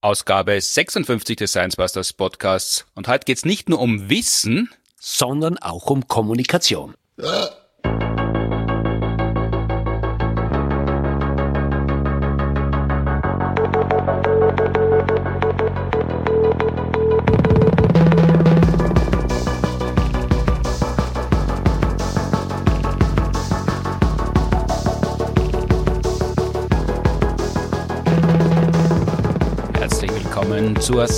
Ausgabe 56 des Science Busters Podcasts. Und heute geht's nicht nur um Wissen, sondern auch um Kommunikation. Zur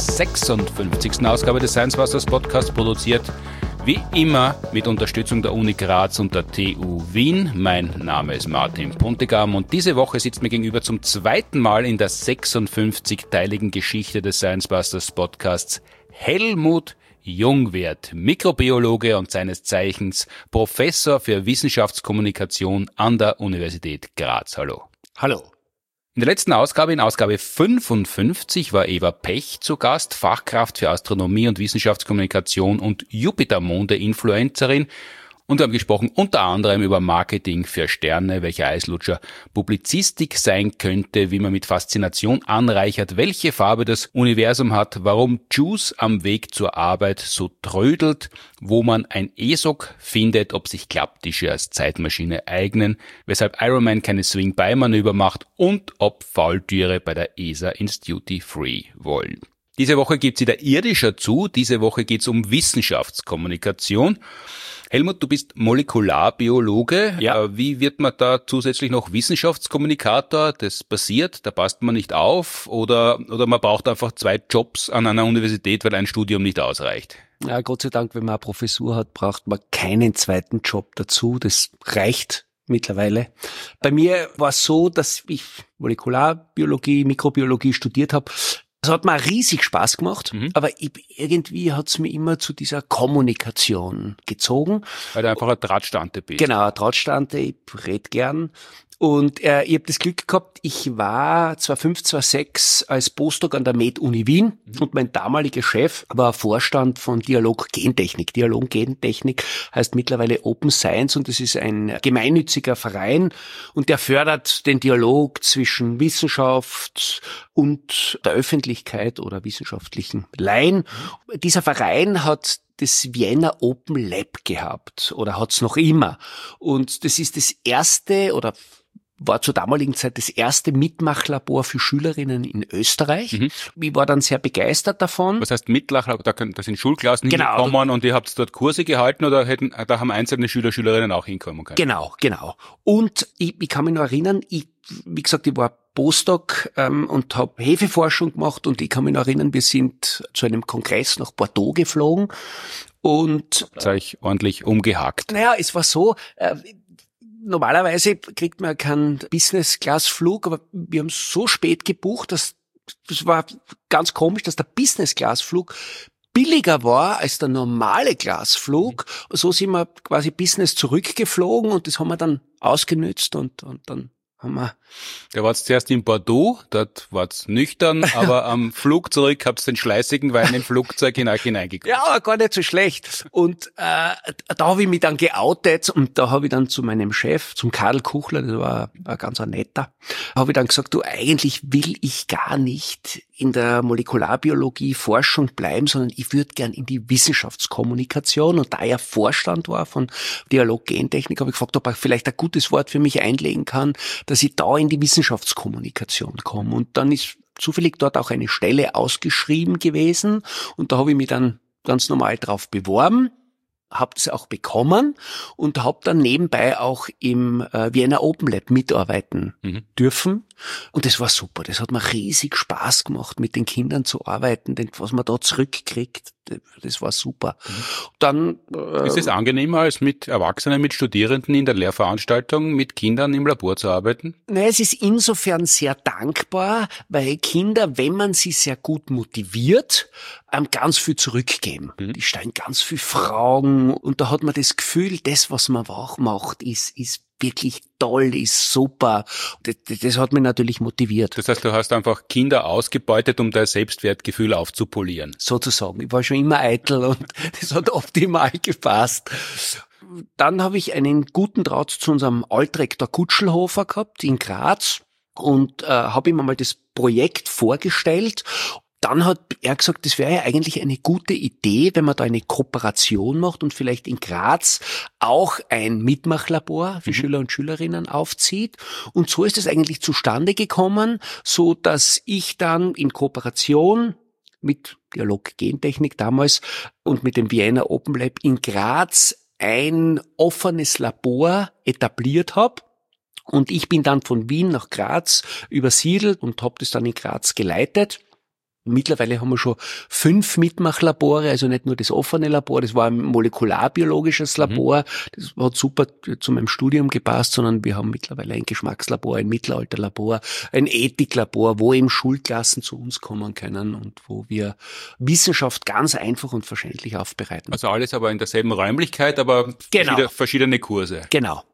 56. Ausgabe des Science Busters Podcasts, produziert wie immer mit Unterstützung der Uni Graz und der TU Wien. Mein Name ist Martin Puntigam und diese Woche sitzt mir gegenüber zum zweiten Mal in der 56-teiligen Geschichte des Science Busters Podcasts Helmut Jungwirth, Mikrobiologe und seines Zeichens Professor für Wissenschaftskommunikation an der Universität Graz. Hallo. Hallo. In der letzten Ausgabe, in Ausgabe 55, war Eva Pech zu Gast, Fachkraft für Astronomie und Wissenschaftskommunikation und Jupitermonde-Influencerin. Und wir haben gesprochen unter anderem über Marketing für Sterne, welcher Eislutscher Publizistik sein könnte, wie man mit Faszination anreichert, welche Farbe das Universum hat, warum Juice am Weg zur Arbeit so trödelt, wo man ein ESOC findet, ob sich Klapptische als Zeitmaschine eignen, weshalb Iron Man keine Swing-By-Manöver macht und ob Faultiere bei der ESA ins Duty-Free wollen. Diese Woche gibt's wieder irdischer zu, diese Woche geht's um Wissenschaftskommunikation. Helmut, du bist Molekularbiologe. Ja. Wie wird man da zusätzlich noch Wissenschaftskommunikator? Das passiert, da passt man nicht auf oder man braucht einfach 2 Jobs an einer Universität, weil ein Studium nicht ausreicht? Ja, Gott sei Dank, wenn man eine Professur hat, braucht man keinen zweiten Job dazu. Das reicht mittlerweile. Bei mir war es so, dass ich Molekularbiologie, Mikrobiologie studiert habe. Das hat mir riesig Spaß gemacht, aber irgendwie hat's mir immer zu dieser Kommunikation gezogen. Weil du einfach ein Drahtstante bist. Genau, ein Drahtstante, ich red gern. Und ich habe das Glück gehabt, ich war 2005, 2006 als Postdoc an der Med-Uni Wien und mein damaliger Chef war Vorstand von Dialog Gentechnik. Dialog Gentechnik heißt mittlerweile Open Science und das ist ein gemeinnütziger Verein und der fördert den Dialog zwischen Wissenschaft und der Öffentlichkeit oder wissenschaftlichen Laien. Dieser Verein hat das Vienna Open Lab gehabt oder hat's noch immer. Und das ist das erste oder war zur damaligen Zeit das erste Mitmachlabor für Schülerinnen in Österreich. Ich war dann sehr begeistert davon. Was heißt Mitmachlabor? Da sind Schulklassen hingekommen und ihr habt dort Kurse gehalten oder da haben einzelne Schülerinnen auch hinkommen können? Genau. Und ich kann mich noch erinnern, wie gesagt, ich war Postdoc und habe Hefeforschung gemacht und ich kann mich noch erinnern, wir sind zu einem Kongress nach Bordeaux geflogen und habt ihr euch ordentlich umgehackt? Naja, es war so, normalerweise kriegt man keinen Business-Class-Flug, aber wir haben so spät gebucht, dass das war ganz komisch, dass der Business-Class-Flug billiger war als der normale Glasflug. So sind wir quasi Business zurückgeflogen und das haben wir dann ausgenützt und dann haben wir... Da war's zuerst in Bordeaux, dort war's nüchtern, aber am Flug zurück habt's den schleißigen Wein im Flugzeug hineingeguckt. Ja, gar nicht so schlecht. Und da habe ich mich dann geoutet und da habe ich dann zu meinem Chef, zum Karl Kuchler, das war ein ganz netter, habe ich dann gesagt, du, eigentlich will ich gar nicht in der Molekularbiologie Forschung bleiben, sondern ich würde gern in die Wissenschaftskommunikation. Und da er Vorstand war von Dialog Gentechnik, habe ich gefragt, ob er vielleicht ein gutes Wort für mich einlegen kann, dass ich da in die Wissenschaftskommunikation komme. Und dann ist zufällig dort auch eine Stelle ausgeschrieben gewesen und da habe ich mich dann ganz normal drauf beworben, habe es auch bekommen und habe dann nebenbei auch im Vienna Open Lab mitarbeiten dürfen. Und das war super. Das hat mir riesig Spaß gemacht, mit den Kindern zu arbeiten, denn was man da zurückkriegt, das war super. Dann ist es angenehmer, als mit Erwachsenen, mit Studierenden in der Lehrveranstaltung, mit Kindern im Labor zu arbeiten? Nein, es ist insofern sehr dankbar, weil Kinder, wenn man sie sehr gut motiviert, ganz viel zurückgeben. Die stellen ganz viel Fragen und da hat man das Gefühl, das, was man auch macht, ist wirklich toll, ist super. Das hat mich natürlich motiviert. Das heißt, du hast einfach Kinder ausgebeutet, um dein Selbstwertgefühl aufzupolieren. Sozusagen. Ich war schon immer eitel und das hat optimal gepasst. Dann habe ich einen guten Draht zu unserem Altrektor Kutschelhofer gehabt in Graz. und habe ihm einmal das Projekt vorgestellt. Dann hat er gesagt, das wäre ja eigentlich eine gute Idee, wenn man da eine Kooperation macht und vielleicht in Graz auch ein Mitmachlabor für Schüler und Schülerinnen aufzieht. Und so ist es eigentlich zustande gekommen, so dass ich dann in Kooperation mit Dialog Gentechnik damals und mit dem Vienna Open Lab in Graz ein offenes Labor etabliert habe. Und ich bin dann von Wien nach Graz übersiedelt und habe das dann in Graz geleitet. Mittlerweile haben wir schon 5 Mitmachlabore, also nicht nur das offene Labor, das war ein molekularbiologisches Labor, das hat super zu meinem Studium gepasst, sondern wir haben mittlerweile ein Geschmackslabor, ein Mittelalterlabor, ein Ethiklabor, wo eben Schulklassen zu uns kommen können und wo wir Wissenschaft ganz einfach und verständlich aufbereiten. Also alles aber in derselben Räumlichkeit, aber verschiedene Kurse. Genau.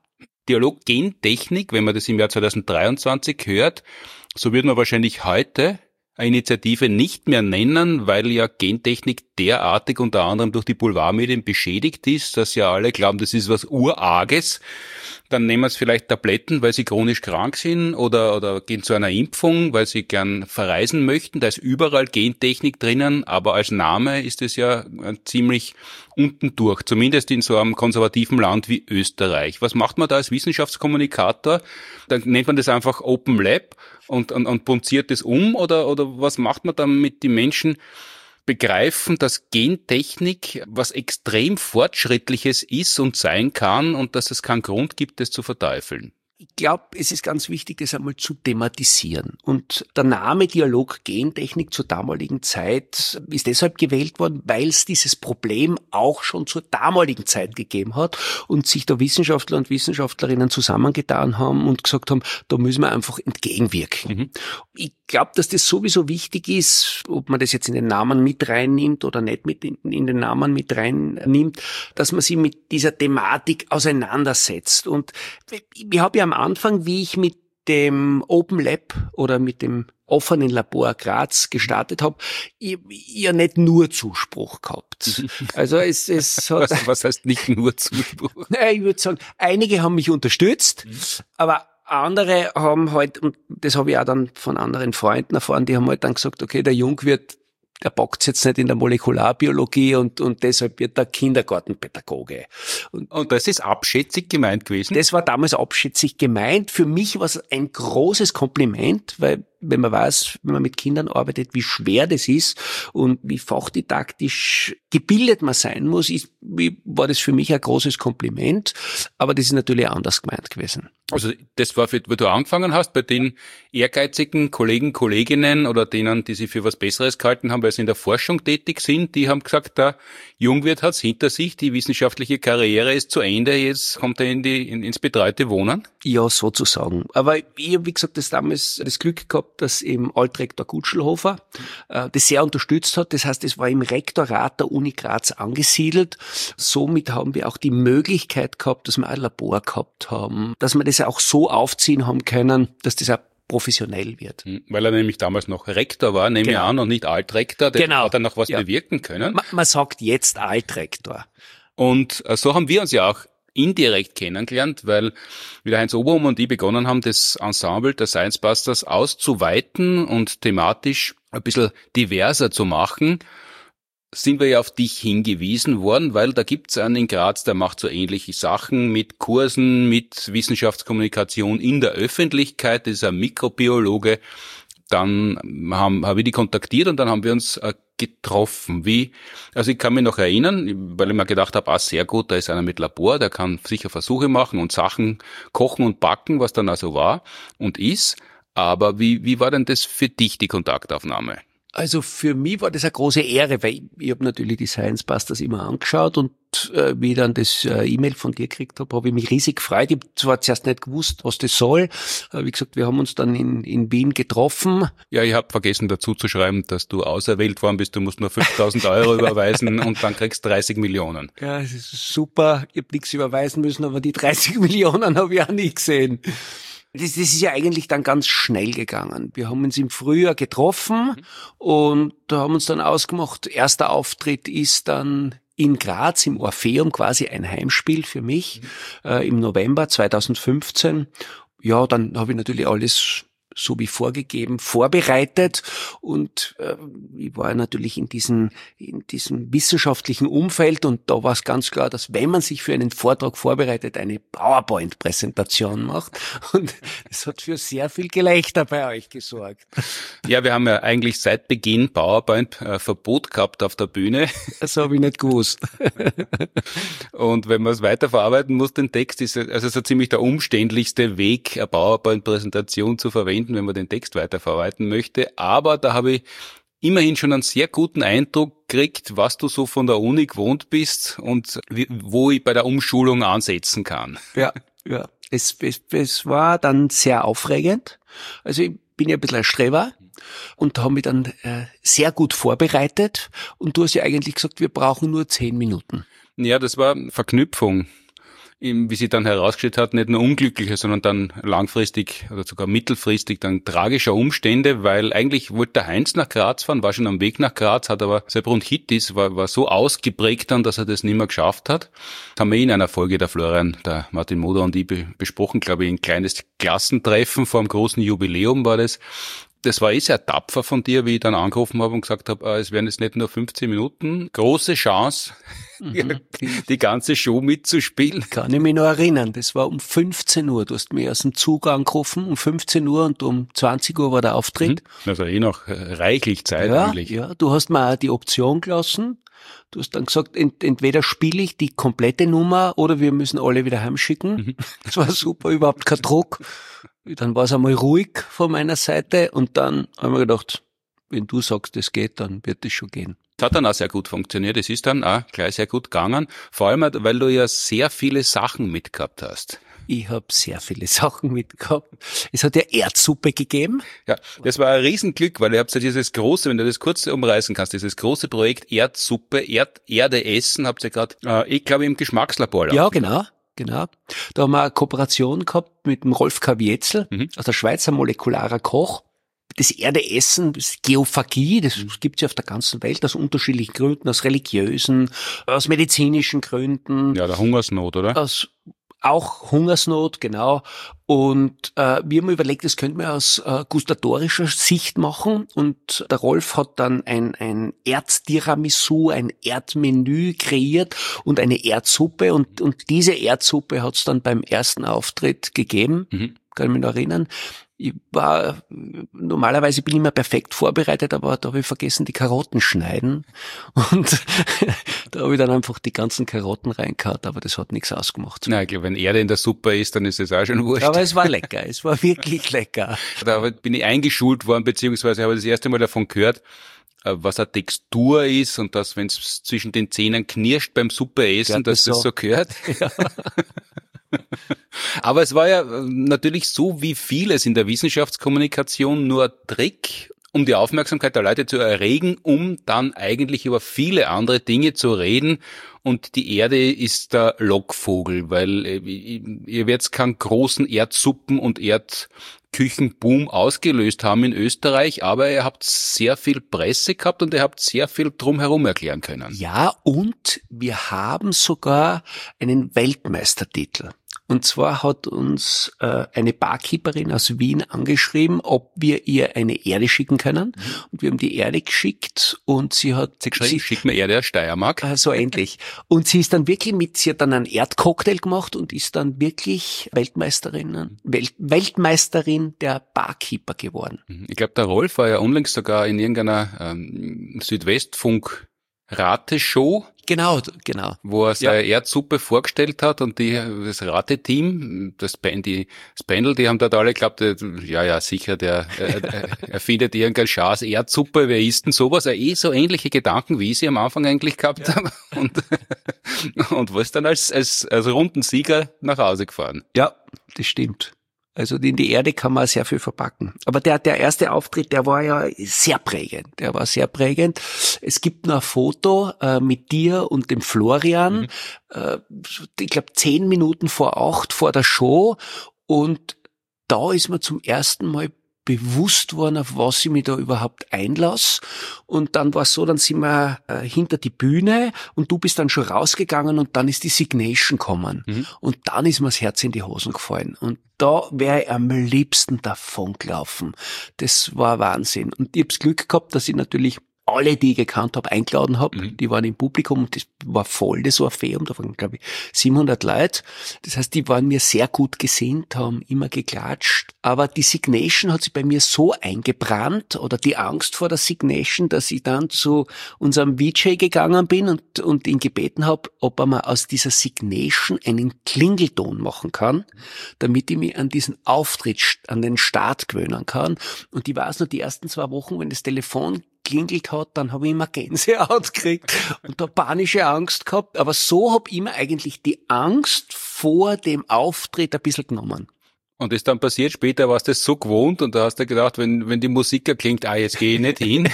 Dialog Gentechnik, wenn man das im Jahr 2023 hört, so würde man wahrscheinlich heute eine Initiative nicht mehr nennen, weil ja Gentechnik derartig unter anderem durch die Boulevardmedien beschädigt ist, dass ja alle glauben, das ist was Urarges. Dann nehmen es vielleicht Tabletten, weil sie chronisch krank sind oder gehen zu einer Impfung, weil sie gern verreisen möchten. Da ist überall Gentechnik drinnen, aber als Name ist es ja ziemlich unten durch, zumindest in so einem konservativen Land wie Österreich. Was macht man da als Wissenschaftskommunikator? Dann nennt man das einfach Open Lab und punziert das oder was macht man dann mit den Menschen begreifen, dass Gentechnik was extrem Fortschrittliches ist und sein kann und dass es keinen Grund gibt, das zu verteufeln? Ich glaube, es ist ganz wichtig, das einmal zu thematisieren. Und der Name Dialog Gentechnik zur damaligen Zeit ist deshalb gewählt worden, weil es dieses Problem auch schon zur damaligen Zeit gegeben hat und sich da Wissenschaftler und Wissenschaftlerinnen zusammengetan haben und gesagt haben, da müssen wir einfach entgegenwirken. Ich glaube, dass das sowieso wichtig ist, ob man das jetzt in den Namen mit reinnimmt oder nicht mit in den Namen mit reinnimmt, dass man sich mit dieser Thematik auseinandersetzt. Und ich habe ja am Anfang, wie ich mit dem Open Lab oder mit dem offenen Labor Graz gestartet habe, ja nicht nur Zuspruch gehabt. Also es hat... Was heißt nicht nur Zuspruch? Ich würde sagen, einige haben mich unterstützt, aber andere haben halt, und das habe ich auch dann von anderen Freunden erfahren, die haben halt dann gesagt, okay, der Jungwirt, der packt's jetzt nicht in der Molekularbiologie und deshalb wird er Kindergartenpädagoge. Und das ist abschätzig gemeint gewesen? Das war damals abschätzig gemeint. Für mich war es ein großes Kompliment, weil wenn man weiß, wenn man mit Kindern arbeitet, wie schwer das ist und wie fachdidaktisch gebildet man sein muss, war das für mich ein großes Kompliment. Aber das ist natürlich anders gemeint gewesen. Also das war, wo du angefangen hast, bei den ehrgeizigen Kollegen, Kolleginnen oder denen, die sich für was Besseres gehalten haben, weil sie in der Forschung tätig sind, die haben gesagt, der Jungwirt hat's hinter sich, die wissenschaftliche Karriere ist zu Ende, jetzt kommt er ins betreute Wohnen? Ja, sozusagen. Aber ich habe, wie gesagt, damals das Glück gehabt, dass eben Altrektor Gutschelhofer das sehr unterstützt hat. Das heißt, es war im Rektorat der Uni Graz angesiedelt. Somit haben wir auch die Möglichkeit gehabt, dass wir ein Labor gehabt haben, dass wir das auch so aufziehen haben können, dass das auch professionell wird. Weil er nämlich damals noch Rektor war, nehme ich an, und nicht Altrektor. Der hat dann noch was bewirken können. Man sagt jetzt Altrektor. Und so haben wir uns ja auch indirekt kennengelernt, weil wie der Heinz Oberhum und ich begonnen haben, das Ensemble der Science Busters auszuweiten und thematisch ein bisschen diverser zu machen, sind wir ja auf dich hingewiesen worden, weil da gibt's einen in Graz, der macht so ähnliche Sachen mit Kursen, mit Wissenschaftskommunikation in der Öffentlichkeit, das ist ein Mikrobiologe. Dann habe ich die kontaktiert und dann haben wir uns getroffen. Also ich kann mich noch erinnern, weil ich mir gedacht habe, sehr gut, da ist einer mit Labor, der kann sicher Versuche machen und Sachen kochen und backen, was dann also war und ist. Aber wie war denn das für dich, die Kontaktaufnahme? Also für mich war das eine große Ehre, weil ich habe natürlich die Science Busters immer angeschaut und wie ich dann das E-Mail von dir gekriegt habe ich mich riesig gefreut. Ich habe zwar zuerst nicht gewusst, was das soll. Wie gesagt, wir haben uns dann in Wien getroffen. Ja, ich habe vergessen dazu zu schreiben, dass du auserwählt worden bist. Du musst nur 5.000 € überweisen und dann kriegst 30 Millionen. Ja, das ist super. Ich habe nichts überweisen müssen, aber die 30 Millionen habe ich auch nicht gesehen. Das ist ja eigentlich dann ganz schnell gegangen. Wir haben uns im Frühjahr getroffen und da haben uns dann ausgemacht, erster Auftritt ist dann in Graz im Orpheum, quasi ein Heimspiel für mich, im November 2015. ja, dann habe ich natürlich alles so wie vorgegeben vorbereitet und ich war natürlich in diesem wissenschaftlichen Umfeld und da war es ganz klar, dass wenn man sich für einen Vortrag vorbereitet, eine PowerPoint-Präsentation macht und es hat für sehr viel Gelächter bei euch gesorgt. Ja, wir haben ja eigentlich seit Beginn PowerPoint-Verbot gehabt auf der Bühne. Das habe ich nicht gewusst. Und wenn man es weiterverarbeiten muss, den Text, ist also so ziemlich der umständlichste Weg, eine PowerPoint-Präsentation zu verwenden, wenn man den Text weiterverarbeiten möchte. Aber da habe ich immerhin schon einen sehr guten Eindruck gekriegt, was du so von der Uni gewohnt bist und wo ich bei der Umschulung ansetzen kann. Ja. Es war dann sehr aufregend. Also ich bin ja ein bisschen ein Streber und habe mich dann sehr gut vorbereitet. Und du hast ja eigentlich gesagt, wir brauchen nur 10 Minuten. Ja, das war Verknüpfung. Wie sie dann herausgestellt hat, nicht nur unglückliche, sondern dann langfristig oder sogar mittelfristig dann tragischer Umstände, weil eigentlich wollte der Heinz nach Graz fahren, war schon am Weg nach Graz, hat aber sein Bronchitis, war so ausgeprägt dann, dass er das nicht mehr geschafft hat. Das haben wir in einer Folge, der Florian, der Martin Moder und ich besprochen, glaube ich, ein kleines Klassentreffen vor einem großen Jubiläum war das. Das war sehr tapfer von dir, wie ich dann angerufen habe und gesagt habe, es wären jetzt nicht nur 15 Minuten. Große Chance, die ganze Show mitzuspielen. Kann ich mich noch erinnern, das war um 15 Uhr. Du hast mich aus dem Zug angerufen, um 15 Uhr und um 20 Uhr war der Auftritt. Also noch reichlich Zeit eigentlich. Ja, du hast mir auch die Option gelassen. Du hast dann gesagt, entweder spiele ich die komplette Nummer oder wir müssen alle wieder heimschicken. Das war super, überhaupt kein Druck. Dann war es einmal ruhig von meiner Seite und dann haben wir gedacht, wenn du sagst, es geht, dann wird es schon gehen. Das hat dann auch sehr gut funktioniert. Es ist dann auch gleich sehr gut gegangen. Vor allem, weil du ja sehr viele Sachen mitgehabt hast. Ich habe sehr viele Sachen mitgehabt. Es hat ja Erdsuppe gegeben. Ja, das war ein Riesenglück, weil ihr habt ja dieses große, wenn du das kurz umreißen kannst, dieses große Projekt Erdsuppe, Erde essen, habt ihr gerade, ich glaube, im Geschmackslabor. Ja, genau. Da haben wir eine Kooperation gehabt mit dem Rolf Kavietzel aus der Schweiz, ein molekularer Koch. Das Erdeessen, das Geophagie, das gibt's ja auf der ganzen Welt aus unterschiedlichen Gründen, aus religiösen, aus medizinischen Gründen. Ja, der Hungersnot, oder? Auch Hungersnot, genau. Und wir haben überlegt, das könnten wir aus gustatorischer Sicht machen. Und der Rolf hat dann ein Erdtiramisu, ein Erdmenü kreiert und eine Erdsuppe. Und diese Erdsuppe hat's dann beim ersten Auftritt gegeben. Kann ich mich noch erinnern. Normalerweise bin ich immer perfekt vorbereitet, aber da habe ich vergessen, die Karotten schneiden. Und da habe ich dann einfach die ganzen Karotten reingehauen, aber das hat nichts ausgemacht. Na, ich glaube, wenn Erde in der Suppe ist, dann ist es auch schon wurscht. Aber es war lecker, es war wirklich lecker. Da bin ich eingeschult worden, beziehungsweise habe das erste Mal davon gehört, was eine Textur ist und dass, wenn es zwischen den Zähnen knirscht beim Suppeessen, dass das so gehört. Ja. Aber es war ja natürlich so wie vieles in der Wissenschaftskommunikation nur ein Trick, um die Aufmerksamkeit der Leute zu erregen, um dann eigentlich über viele andere Dinge zu reden. Und die Erde ist der Lockvogel, weil ihr werdet keinen großen Erdsuppen- und Erdküchenboom ausgelöst haben in Österreich, aber ihr habt sehr viel Presse gehabt und ihr habt sehr viel drumherum erklären können. Ja, und wir haben sogar einen Weltmeistertitel. Und zwar hat uns eine Barkeeperin aus Wien angeschrieben, ob wir ihr eine Erde schicken können. Und wir haben die Erde geschickt und sie hat geschrieben, schick mir Erde aus Steiermark. So ähnlich. Und sie ist dann wirklich sie hat dann einen Erdcocktail gemacht und ist dann wirklich Weltmeisterin der Barkeeper geworden. Ich glaube, der Rolf war ja unlängst sogar in irgendeiner Südwestfunk Rateshow. Genau. Wo er seine Erdsuppe vorgestellt hat und das Rateteam, das Panel, die haben dort alle geglaubt, ja, sicher, der erfindet irgendein Schaß Erdsuppe, wer isst denn sowas? So ähnliche Gedanken, wie ich sie am Anfang eigentlich gehabt habe. Und war es dann als runden Sieger nach Hause gefahren. Ja, das stimmt. Also in die Erde kann man sehr viel verpacken. Aber der erste Auftritt, der war ja sehr prägend. Es gibt noch ein Foto mit dir und dem Florian, ich glaube 10 Minuten vor 8 vor der Show. Und da ist mir zum ersten Mal bewusst worden, auf was ich mich da überhaupt einlasse. Und dann war es so, dann sind wir hinter die Bühne und du bist dann schon rausgegangen und dann ist die Signation gekommen. Und dann ist mir das Herz in die Hosen gefallen. Und da wäre ich am liebsten davon gelaufen. Das war Wahnsinn. Und ich hab's Glück gehabt, dass ich natürlich alle, die ich gekannt habe, eingeladen habe. Die waren im Publikum und das war voll, das Orpheum, da waren, glaube ich, 700 Leute. Das heißt, die waren mir sehr gut gesinnt, haben immer geklatscht. Aber die Signation hat sich bei mir so eingebrannt oder die Angst vor der Signation, dass ich dann zu unserem VJ gegangen bin und ihn gebeten habe, ob er mir aus dieser Signation einen Klingelton machen kann, damit ich mich an diesen Auftritt, an den Start gewöhnen kann. Und ich weiß noch, die ersten 2 Wochen, wenn das Telefon klingelt hat, dann habe ich immer Gänsehaut gekriegt und da panische Angst gehabt. Aber so habe ich mir eigentlich die Angst vor dem Auftritt ein bisschen genommen. Und ist dann passiert, später warst du das so gewohnt und da hast du gedacht, wenn die Musik klingt, jetzt gehe ich nicht hin.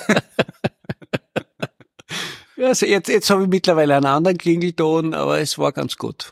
Ja, also jetzt habe ich mittlerweile einen anderen Klingelton, aber es war ganz gut.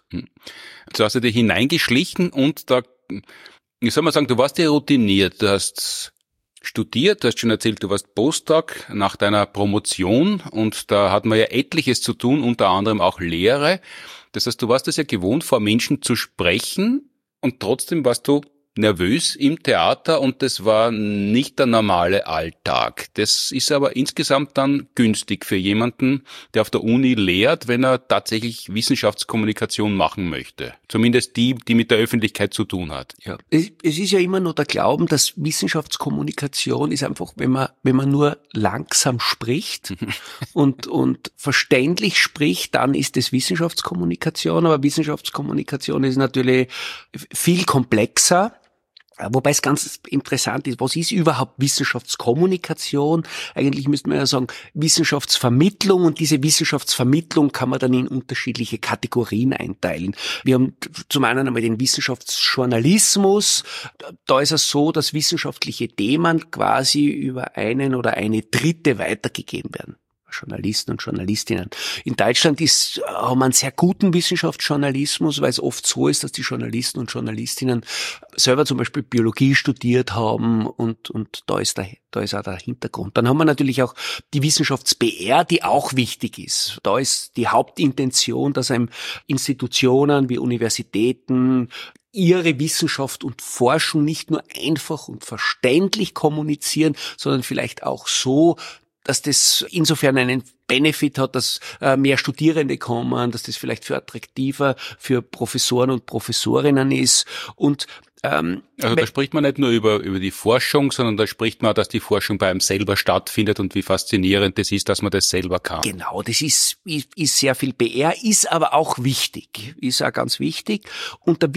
So hast du dich hineingeschlichen und da, ich soll mal sagen, du warst ja routiniert, du hast studiert, du hast schon erzählt, du warst Postdoc nach deiner Promotion und da hat man ja etliches zu tun, unter anderem auch Lehre. Das heißt, du warst es ja gewohnt, vor Menschen zu sprechen und trotzdem warst du nervös im Theater und das war nicht der normale Alltag. Das ist aber insgesamt dann günstig für jemanden, der auf der Uni lehrt, wenn er tatsächlich Wissenschaftskommunikation machen möchte. Zumindest die mit der Öffentlichkeit zu tun hat. Ja. Es ist ja immer nur der Glauben, dass Wissenschaftskommunikation ist einfach, wenn man nur langsam spricht und verständlich spricht, dann ist es Wissenschaftskommunikation. Aber Wissenschaftskommunikation ist natürlich viel komplexer. Wobei es ganz interessant ist, was ist überhaupt Wissenschaftskommunikation? Eigentlich müsste man ja sagen Wissenschaftsvermittlung, und diese Wissenschaftsvermittlung kann man dann in unterschiedliche Kategorien einteilen. Wir haben zum einen einmal den Wissenschaftsjournalismus. Da ist es so, dass wissenschaftliche Themen quasi über einen oder eine Dritte weitergegeben werden. Journalisten und Journalistinnen. In Deutschland haben wir einen sehr guten Wissenschaftsjournalismus, weil es oft so ist, dass die Journalisten und Journalistinnen selber zum Beispiel Biologie studiert haben und da ist auch der Hintergrund. Dann haben wir natürlich auch die Wissenschafts-PR, die auch wichtig ist. Da ist die Hauptintention, dass einem Institutionen wie Universitäten ihre Wissenschaft und Forschung nicht nur einfach und verständlich kommunizieren, sondern vielleicht auch so, dass das insofern einen Benefit hat, dass mehr Studierende kommen, dass das vielleicht für attraktiver für Professoren und Professorinnen ist. Und also da spricht man nicht nur über die Forschung, sondern da spricht man auch, dass die Forschung bei einem selber stattfindet und wie faszinierend das ist, dass man das selber kann. Genau, das ist sehr viel PR, ist aber auch wichtig, ist auch ganz wichtig. Und der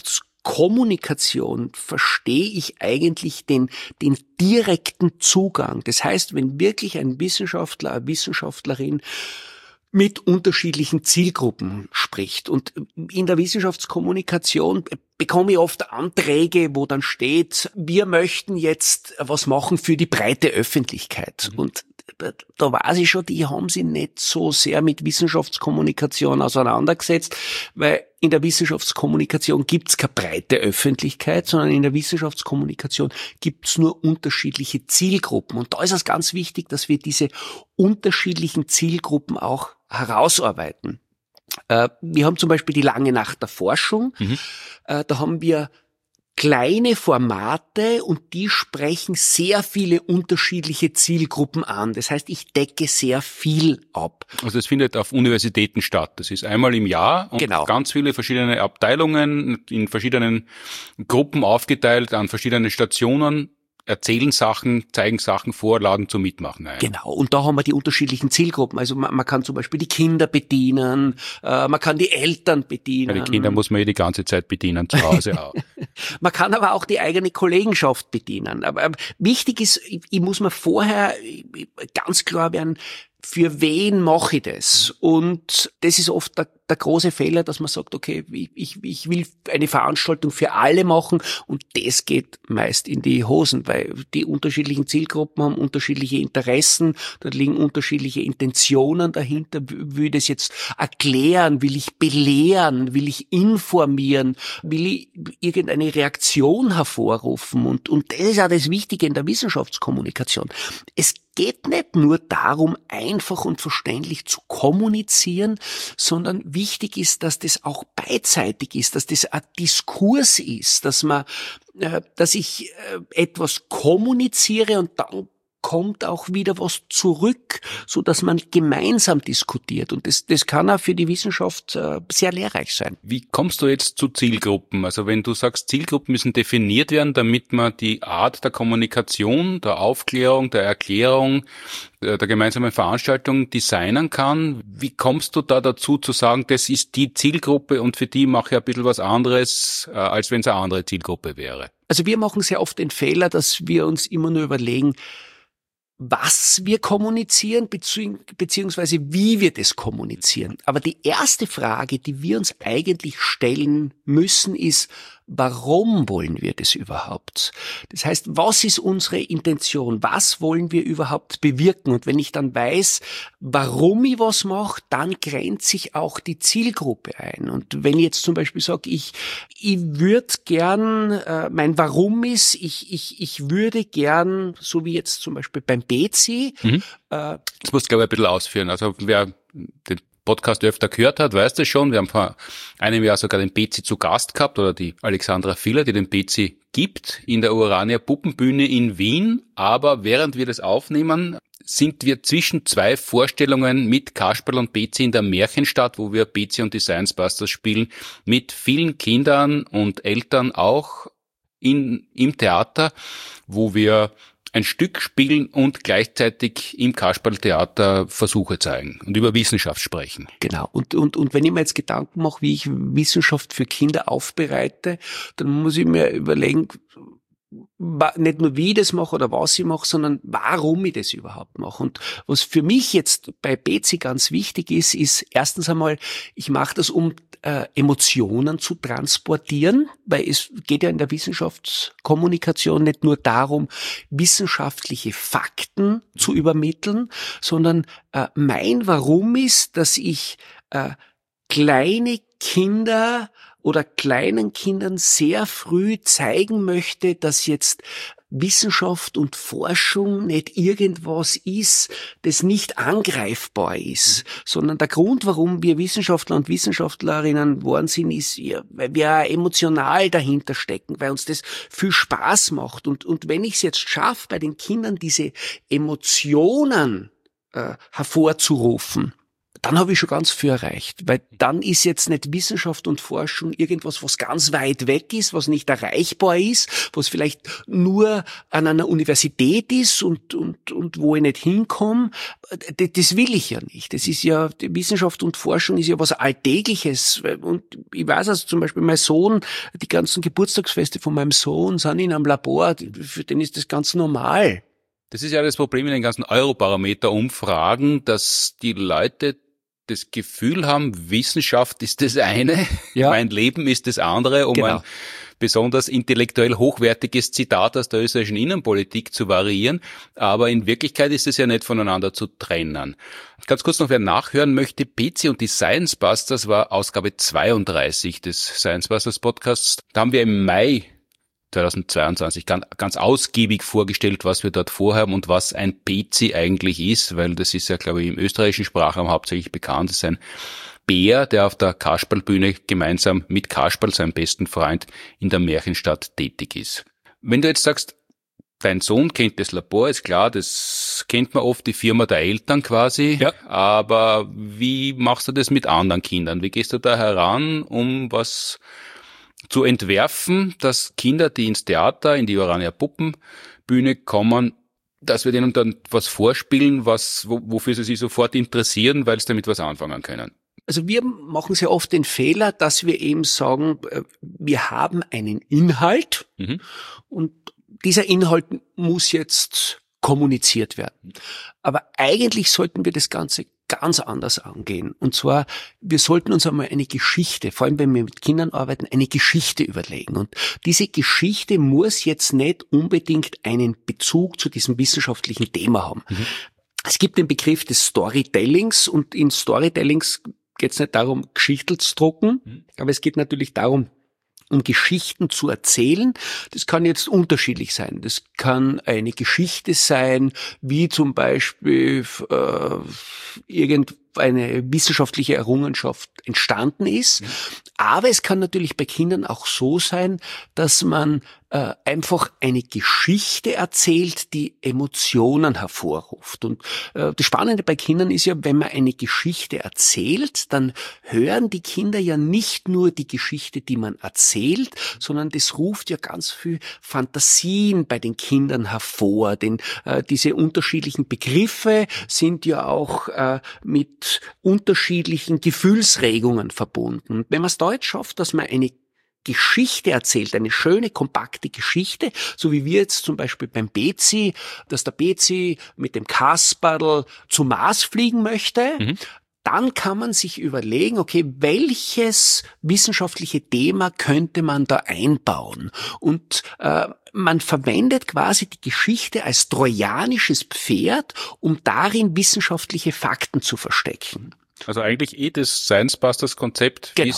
Wissenschaftskommunikation verstehe ich eigentlich den direkten Zugang. Das heißt, wenn wirklich ein Wissenschaftler, eine Wissenschaftlerin mit unterschiedlichen Zielgruppen spricht. Und in der Wissenschaftskommunikation bekomme ich oft Anträge, wo dann steht, wir möchten jetzt was machen für die breite Öffentlichkeit. Und da weiß ich schon, die haben sich nicht so sehr mit Wissenschaftskommunikation auseinandergesetzt, weil in der Wissenschaftskommunikation gibt's keine breite Öffentlichkeit, sondern in der Wissenschaftskommunikation gibt's nur unterschiedliche Zielgruppen. Und da ist es ganz wichtig, dass wir diese unterschiedlichen Zielgruppen auch herausarbeiten. Wir haben zum Beispiel die lange Nacht der Forschung. Da haben wir kleine Formate und die sprechen sehr viele unterschiedliche Zielgruppen an. Das heißt, ich decke sehr viel ab. Also es findet auf Universitäten statt. Das ist einmal im Jahr und genau. Ganz viele verschiedene Abteilungen in verschiedenen Gruppen aufgeteilt an verschiedenen Stationen. Erzählen Sachen, zeigen Sachen vor, laden zum Mitmachen ein. Genau, und da haben wir die unterschiedlichen Zielgruppen. Also man kann zum Beispiel die Kinder bedienen, man kann die Eltern bedienen. Ja, die Kinder muss man ja die ganze Zeit bedienen, zu Hause auch. Man kann aber auch die eigene Kollegenschaft bedienen. Aber wichtig ist, ich muss mir vorher ganz klar werden, für wen mache ich das? Und das ist oft der der große Fehler, dass man sagt, okay, ich will eine Veranstaltung für alle machen und das geht meist in die Hosen, weil die unterschiedlichen Zielgruppen haben unterschiedliche Interessen, da liegen unterschiedliche Intentionen dahinter. Will ich das jetzt erklären, will ich belehren, will ich informieren, will ich irgendeine Reaktion hervorrufen und das ist auch das Wichtige in der Wissenschaftskommunikation. Es geht nicht nur darum, einfach und verständlich zu kommunizieren, sondern wichtig ist, dass das auch beidseitig ist, dass das ein Diskurs ist, dass ich etwas kommuniziere und dann kommt auch wieder was zurück, so dass man gemeinsam diskutiert. Und das kann auch für die Wissenschaft sehr lehrreich sein. Wie kommst du jetzt zu Zielgruppen? Also wenn du sagst, Zielgruppen müssen definiert werden, damit man die Art der Kommunikation, der Aufklärung, der Erklärung, der gemeinsamen Veranstaltung designen kann. Wie kommst du da dazu zu sagen, das ist die Zielgruppe und für die mache ich ein bisschen was anderes, als wenn es eine andere Zielgruppe wäre? Also wir machen sehr oft den Fehler, dass wir uns immer nur überlegen, was wir kommunizieren, beziehungsweise wie wir das kommunizieren. Aber die erste Frage, die wir uns eigentlich stellen müssen, ist, warum wollen wir das überhaupt? Das heißt, was ist unsere Intention? Was wollen wir überhaupt bewirken? Und wenn ich dann weiß, warum ich was mache, dann grenzt sich auch die Zielgruppe ein. Und wenn ich jetzt zum Beispiel sage, ich würde gern, mein Warum ist, ich würde gern, so wie jetzt zum Beispiel beim BC. Das musst du, glaube ich, ein bisschen ausführen. Also wer den Podcast öfter gehört hat, weiß das schon. Wir haben vor einem Jahr sogar den BC zu Gast gehabt oder die Alexandra Filler, die den BC gibt, in der Urania Puppenbühne in Wien. Aber während wir das aufnehmen, sind wir zwischen zwei Vorstellungen mit Kasperl und BC in der Märchenstadt, wo wir BC und die Science Busters spielen, mit vielen Kindern und Eltern auch im Theater, wo wir ein Stück spielen und gleichzeitig im Kasperltheater Versuche zeigen und über Wissenschaft sprechen. Genau. Und wenn ich mir jetzt Gedanken mache, wie ich Wissenschaft für Kinder aufbereite, dann muss ich mir überlegen, nicht nur wie ich das mache oder was ich mache, sondern warum ich das überhaupt mache. Und was für mich jetzt bei BC ganz wichtig ist erstens einmal, ich mache das, um Emotionen zu transportieren, weil es geht ja in der Wissenschaftskommunikation nicht nur darum, wissenschaftliche Fakten zu übermitteln, sondern mein Warum ist, dass ich kleine Kinder oder kleinen Kindern sehr früh zeigen möchte, dass jetzt Wissenschaft und Forschung nicht irgendwas ist, das nicht angreifbar ist, sondern der Grund, warum wir Wissenschaftler und Wissenschaftlerinnen geworden sind, ist, ja, weil wir emotional dahinter stecken, weil uns das viel Spaß macht. Und wenn ich es jetzt schaffe, bei den Kindern diese Emotionen hervorzurufen, dann habe ich schon ganz viel erreicht, weil dann ist jetzt nicht Wissenschaft und Forschung irgendwas, was ganz weit weg ist, was nicht erreichbar ist, was vielleicht nur an einer Universität ist und wo ich nicht hinkomme. Das will ich ja nicht. Das ist ja, die Wissenschaft und Forschung ist ja was Alltägliches. Und ich weiß also zum Beispiel, mein Sohn, die ganzen Geburtstagsfeste von meinem Sohn sind in einem Labor, für den ist das ganz normal. Das ist ja das Problem in den ganzen Eurobarometer-Umfragen, dass die Leute das Gefühl haben, Wissenschaft ist das eine, ja. Mein Leben ist das andere, um ein besonders intellektuell hochwertiges Zitat aus der österreichischen Innenpolitik zu variieren. Aber in Wirklichkeit ist es ja nicht voneinander zu trennen. Ganz kurz noch, wer nachhören möchte, BC und die Science Busters war Ausgabe 32 des Science Busters Podcasts. Da haben wir im Mai 2022 ganz ausgiebig vorgestellt, was wir dort vorhaben und was ein BC eigentlich ist, weil das ist ja, glaube ich, im österreichischen Sprachraum hauptsächlich bekannt. Das ist ein Bär, der auf der Kasperlbühne gemeinsam mit Kasperl, seinem besten Freund, in der Märchenstadt tätig ist. Wenn du jetzt sagst, dein Sohn kennt das Labor, ist klar, das kennt man oft, die Firma der Eltern quasi, ja. Aber wie machst du das mit anderen Kindern? Wie gehst du da heran, um was zu entwerfen, dass Kinder, die ins Theater, in die Urania Puppenbühne kommen, dass wir denen dann was vorspielen, wofür sie sich sofort interessieren, weil sie damit was anfangen können? Also wir machen sehr oft den Fehler, dass wir eben sagen, wir haben einen Inhalt und dieser Inhalt muss jetzt kommuniziert werden. Aber eigentlich sollten wir das Ganze ganz anders angehen. Und zwar, wir sollten uns einmal eine Geschichte, vor allem wenn wir mit Kindern arbeiten, eine Geschichte überlegen. Und diese Geschichte muss jetzt nicht unbedingt einen Bezug zu diesem wissenschaftlichen Thema haben. Es gibt den Begriff des Storytellings und in Storytellings geht es nicht darum, Geschichten zu drucken, aber es geht natürlich darum, um Geschichten zu erzählen. Das kann jetzt unterschiedlich sein. Das kann eine Geschichte sein, wie zum Beispiel irgendeine wissenschaftliche Errungenschaft entstanden ist. Aber es kann natürlich bei Kindern auch so sein, dass man einfach eine Geschichte erzählt, die Emotionen hervorruft. Und das Spannende bei Kindern ist ja, wenn man eine Geschichte erzählt, dann hören die Kinder ja nicht nur die Geschichte, die man erzählt, sondern das ruft ja ganz viel Fantasien bei den Kindern hervor. Denn diese unterschiedlichen Begriffe sind ja auch mit unterschiedlichen Gefühlsregungen verbunden. Wenn man es dort schafft, dass man eine Geschichte erzählt, eine schöne, kompakte Geschichte, so wie wir jetzt zum Beispiel beim Bezi, dass der Bezi mit dem Kasperl zum Mars fliegen möchte, dann kann man sich überlegen, okay, welches wissenschaftliche Thema könnte man da einbauen? Und man verwendet quasi die Geschichte als trojanisches Pferd, um darin wissenschaftliche Fakten zu verstecken. Also eigentlich das Science-Busters-Konzept, Genau.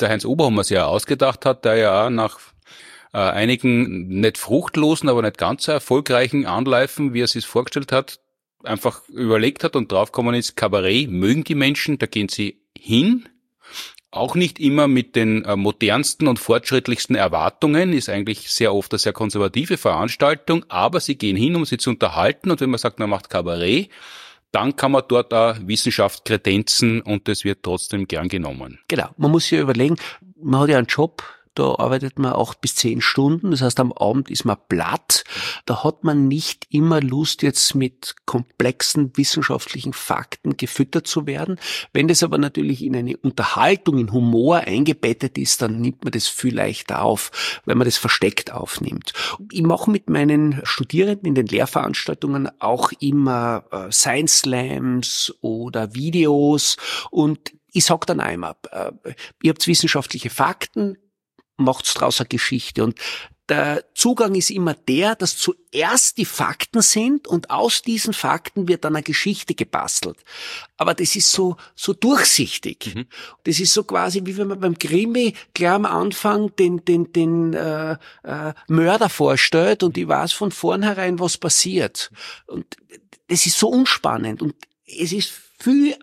Genau, man muss sich überlegen, man hat ja einen Job, da arbeitet man 8 bis 10 Stunden, das heißt am Abend ist man platt, da hat man nicht immer Lust jetzt mit komplexen wissenschaftlichen Fakten gefüttert zu werden. Wenn das aber natürlich in eine Unterhaltung, in Humor eingebettet ist, dann nimmt man das viel leichter auf, weil man das versteckt aufnimmt. Ich mache mit meinen Studierenden in den Lehrveranstaltungen auch immer Science Slams oder Videos und ich sag dann einmal, ihr habt wissenschaftliche Fakten, macht's draus eine Geschichte. Und der Zugang ist immer der, dass zuerst die Fakten sind und aus diesen Fakten wird dann eine Geschichte gebastelt. Aber das ist so durchsichtig. Das ist so quasi, wie wenn man beim Krimi gleich am Anfang den Mörder vorstellt und ich weiß von vornherein, was passiert. Und das ist so unspannend und es ist viel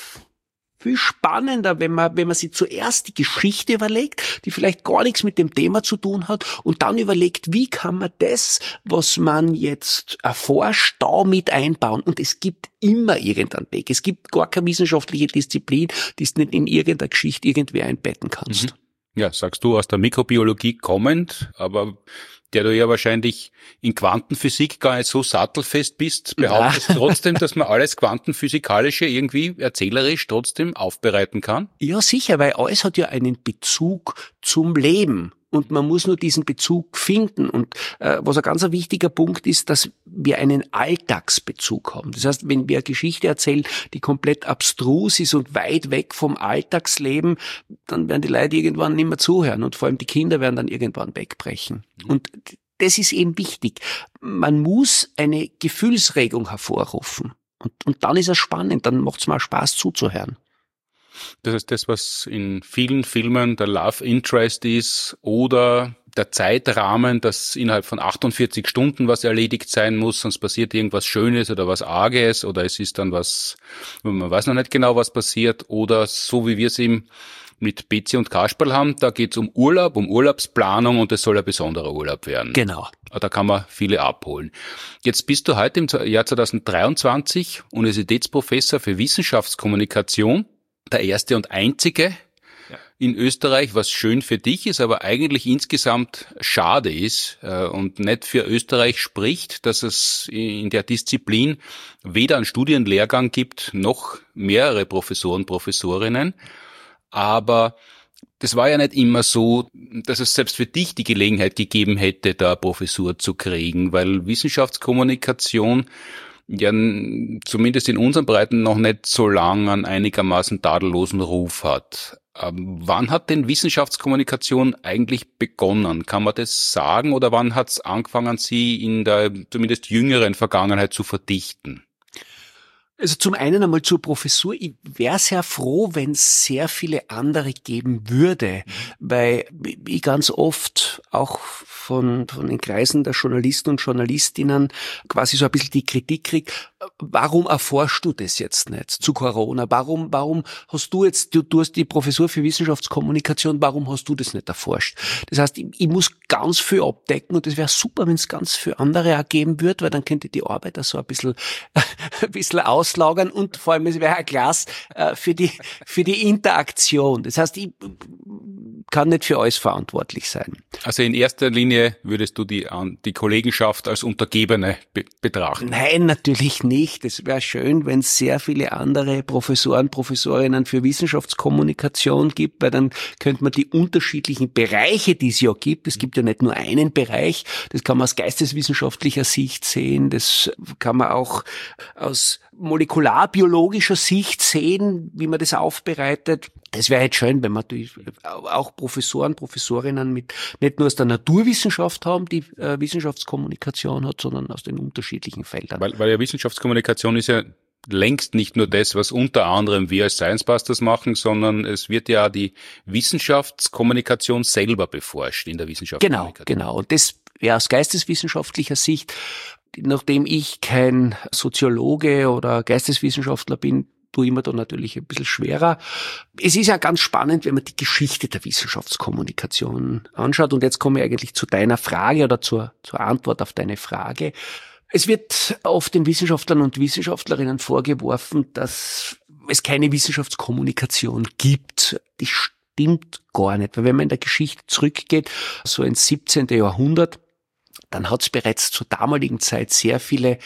spannender, wenn man sich zuerst die Geschichte überlegt, die vielleicht gar nichts mit dem Thema zu tun hat und dann überlegt, wie kann man das, was man jetzt erforscht, da mit einbauen. Und es gibt immer irgendeinen Weg. Es gibt gar keine wissenschaftliche Disziplin, die du nicht in irgendeiner Geschichte irgendwie einbetten kannst. Ja, sagst du aus der Mikrobiologie kommend, aber der du ja wahrscheinlich in Quantenphysik gar nicht so sattelfest bist, behauptest trotzdem, dass man alles Quantenphysikalische irgendwie erzählerisch trotzdem aufbereiten kann? Ja, sicher, weil alles hat ja einen Bezug zum Leben. Und man muss nur diesen Bezug finden. Und was ein ganz wichtiger Punkt ist, dass wir einen Alltagsbezug haben. Das heißt, wenn wir eine Geschichte erzählen, die komplett abstrus ist und weit weg vom Alltagsleben, dann werden die Leute irgendwann nicht mehr zuhören. Und vor allem die Kinder werden dann irgendwann wegbrechen. Und das ist eben wichtig. Man muss eine Gefühlsregung hervorrufen. Und dann ist es spannend, dann macht es mal Spaß zuzuhören. Das ist das, was in vielen Filmen der Love Interest ist oder der Zeitrahmen, dass innerhalb von 48 Stunden was erledigt sein muss, sonst passiert irgendwas Schönes oder was Arges oder es ist dann was, man weiß noch nicht genau, was passiert oder so wie wir es eben mit Bezi und Kasperl haben, da geht's um Urlaub, um Urlaubsplanung und es soll ein besonderer Urlaub werden. Genau. Da kann man viele abholen. Jetzt bist du heute im Jahr 2023 Universitätsprofessor für Wissenschaftskommunikation, der erste und einzige in Österreich, was schön für dich ist, aber eigentlich insgesamt schade ist und nicht für Österreich spricht, dass es in der Disziplin weder einen Studienlehrgang gibt, noch mehrere Professoren, Professorinnen. Aber das war ja nicht immer so, dass es selbst für dich die Gelegenheit gegeben hätte, da eine Professur zu kriegen, weil Wissenschaftskommunikation ja zumindest in unseren Breiten noch nicht so lange einen einigermaßen tadellosen Ruf hat. Wann hat denn Wissenschaftskommunikation eigentlich begonnen? Kann man das sagen oder wann hat es angefangen, sie in der zumindest jüngeren Vergangenheit zu verdichten? Also zum einen einmal zur Professur. Ich wäre sehr froh, wenn es sehr viele andere geben würde, weil ich ganz oft auch von den Kreisen der Journalisten und Journalistinnen quasi so ein bisschen die Kritik kriege, warum erforschst du das jetzt nicht zu Corona? Warum hast du hast die Professur für Wissenschaftskommunikation, warum hast du das nicht erforscht? Das heißt, ich muss ganz viel abdecken und es wäre super, wenn es ganz viele andere auch geben würde, weil dann könnte die Arbeit auch so ein bisschen auslagern und vor allem es wäre ein Glas für die Interaktion. Das heißt, ich kann nicht für alles verantwortlich sein. Also in erster Linie würdest du die Kollegenschaft als Untergebene betrachten? Nein, natürlich nicht. Es wäre schön, wenn es sehr viele andere Professoren, Professorinnen für Wissenschaftskommunikation gibt, weil dann könnte man die unterschiedlichen Bereiche, die es ja gibt, es gibt ja nicht nur einen Bereich, das kann man aus geisteswissenschaftlicher Sicht sehen, das kann man auch aus molekularbiologischer Sicht sehen, wie man das aufbereitet. Das wäre jetzt schön, wenn wir auch Professoren, Professorinnen mit nicht nur aus der Naturwissenschaft haben, die Wissenschaftskommunikation hat, sondern aus den unterschiedlichen Feldern. Weil ja Wissenschaftskommunikation ist ja längst nicht nur das, was unter anderem wir als Science Busters machen, sondern es wird ja die Wissenschaftskommunikation selber beforscht in der Wissenschaftskommunikation. Genau. Und das wäre aus geisteswissenschaftlicher Sicht, nachdem ich kein Soziologe oder Geisteswissenschaftler bin, tue ich mir da natürlich ein bisschen schwerer. Es ist ja ganz spannend, wenn man die Geschichte der Wissenschaftskommunikation anschaut. Und jetzt komme ich eigentlich zu deiner Frage oder zur Antwort auf deine Frage. Es wird oft den Wissenschaftlern und Wissenschaftlerinnen vorgeworfen, dass es keine Wissenschaftskommunikation gibt. Das stimmt gar nicht, weil wenn man in der Geschichte zurückgeht, so ins 17. Jahrhundert, dann hat es bereits zur damaligen Zeit sehr viele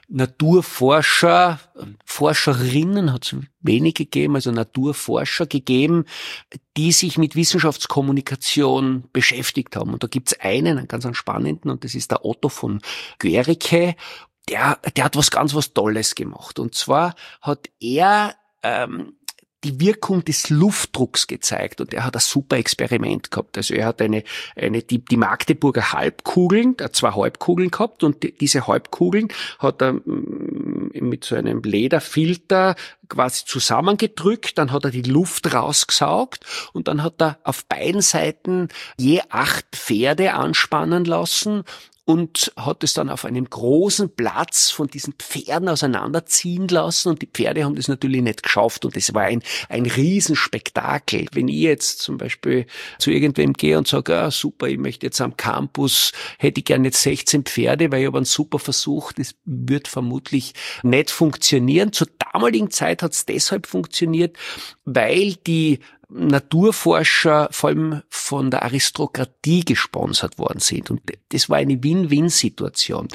Naturforscher, Forscherinnen hat es wenig gegeben, also Naturforscher gegeben, die sich mit Wissenschaftskommunikation beschäftigt haben. Und da gibt's einen ganz spannenden, und das ist der Otto von Guericke. Der hat was Tolles gemacht. Und zwar hat er die Wirkung des Luftdrucks gezeigt und er hat ein super Experiment gehabt. Also er hat die Magdeburger Halbkugeln, er hat 2 Halbkugeln gehabt und diese Halbkugeln hat er mit so einem Lederfilter quasi zusammengedrückt, dann hat er die Luft rausgesaugt und dann hat er auf beiden Seiten je 8 Pferde anspannen lassen und hat es dann auf einem großen Platz von diesen Pferden auseinanderziehen lassen und die Pferde haben das natürlich nicht geschafft und es war ein Riesenspektakel. Wenn ich jetzt zum Beispiel zu irgendwem gehe und sage, super, ich möchte jetzt am Campus, hätte ich gerne jetzt 16 Pferde, weil ich habe einen super Versuch, das wird vermutlich nicht funktionieren. Zur damaligen Zeit hat es deshalb funktioniert, weil die Naturforscher vor allem von der Aristokratie gesponsert worden sind. Und das war eine Win-Win-Situation.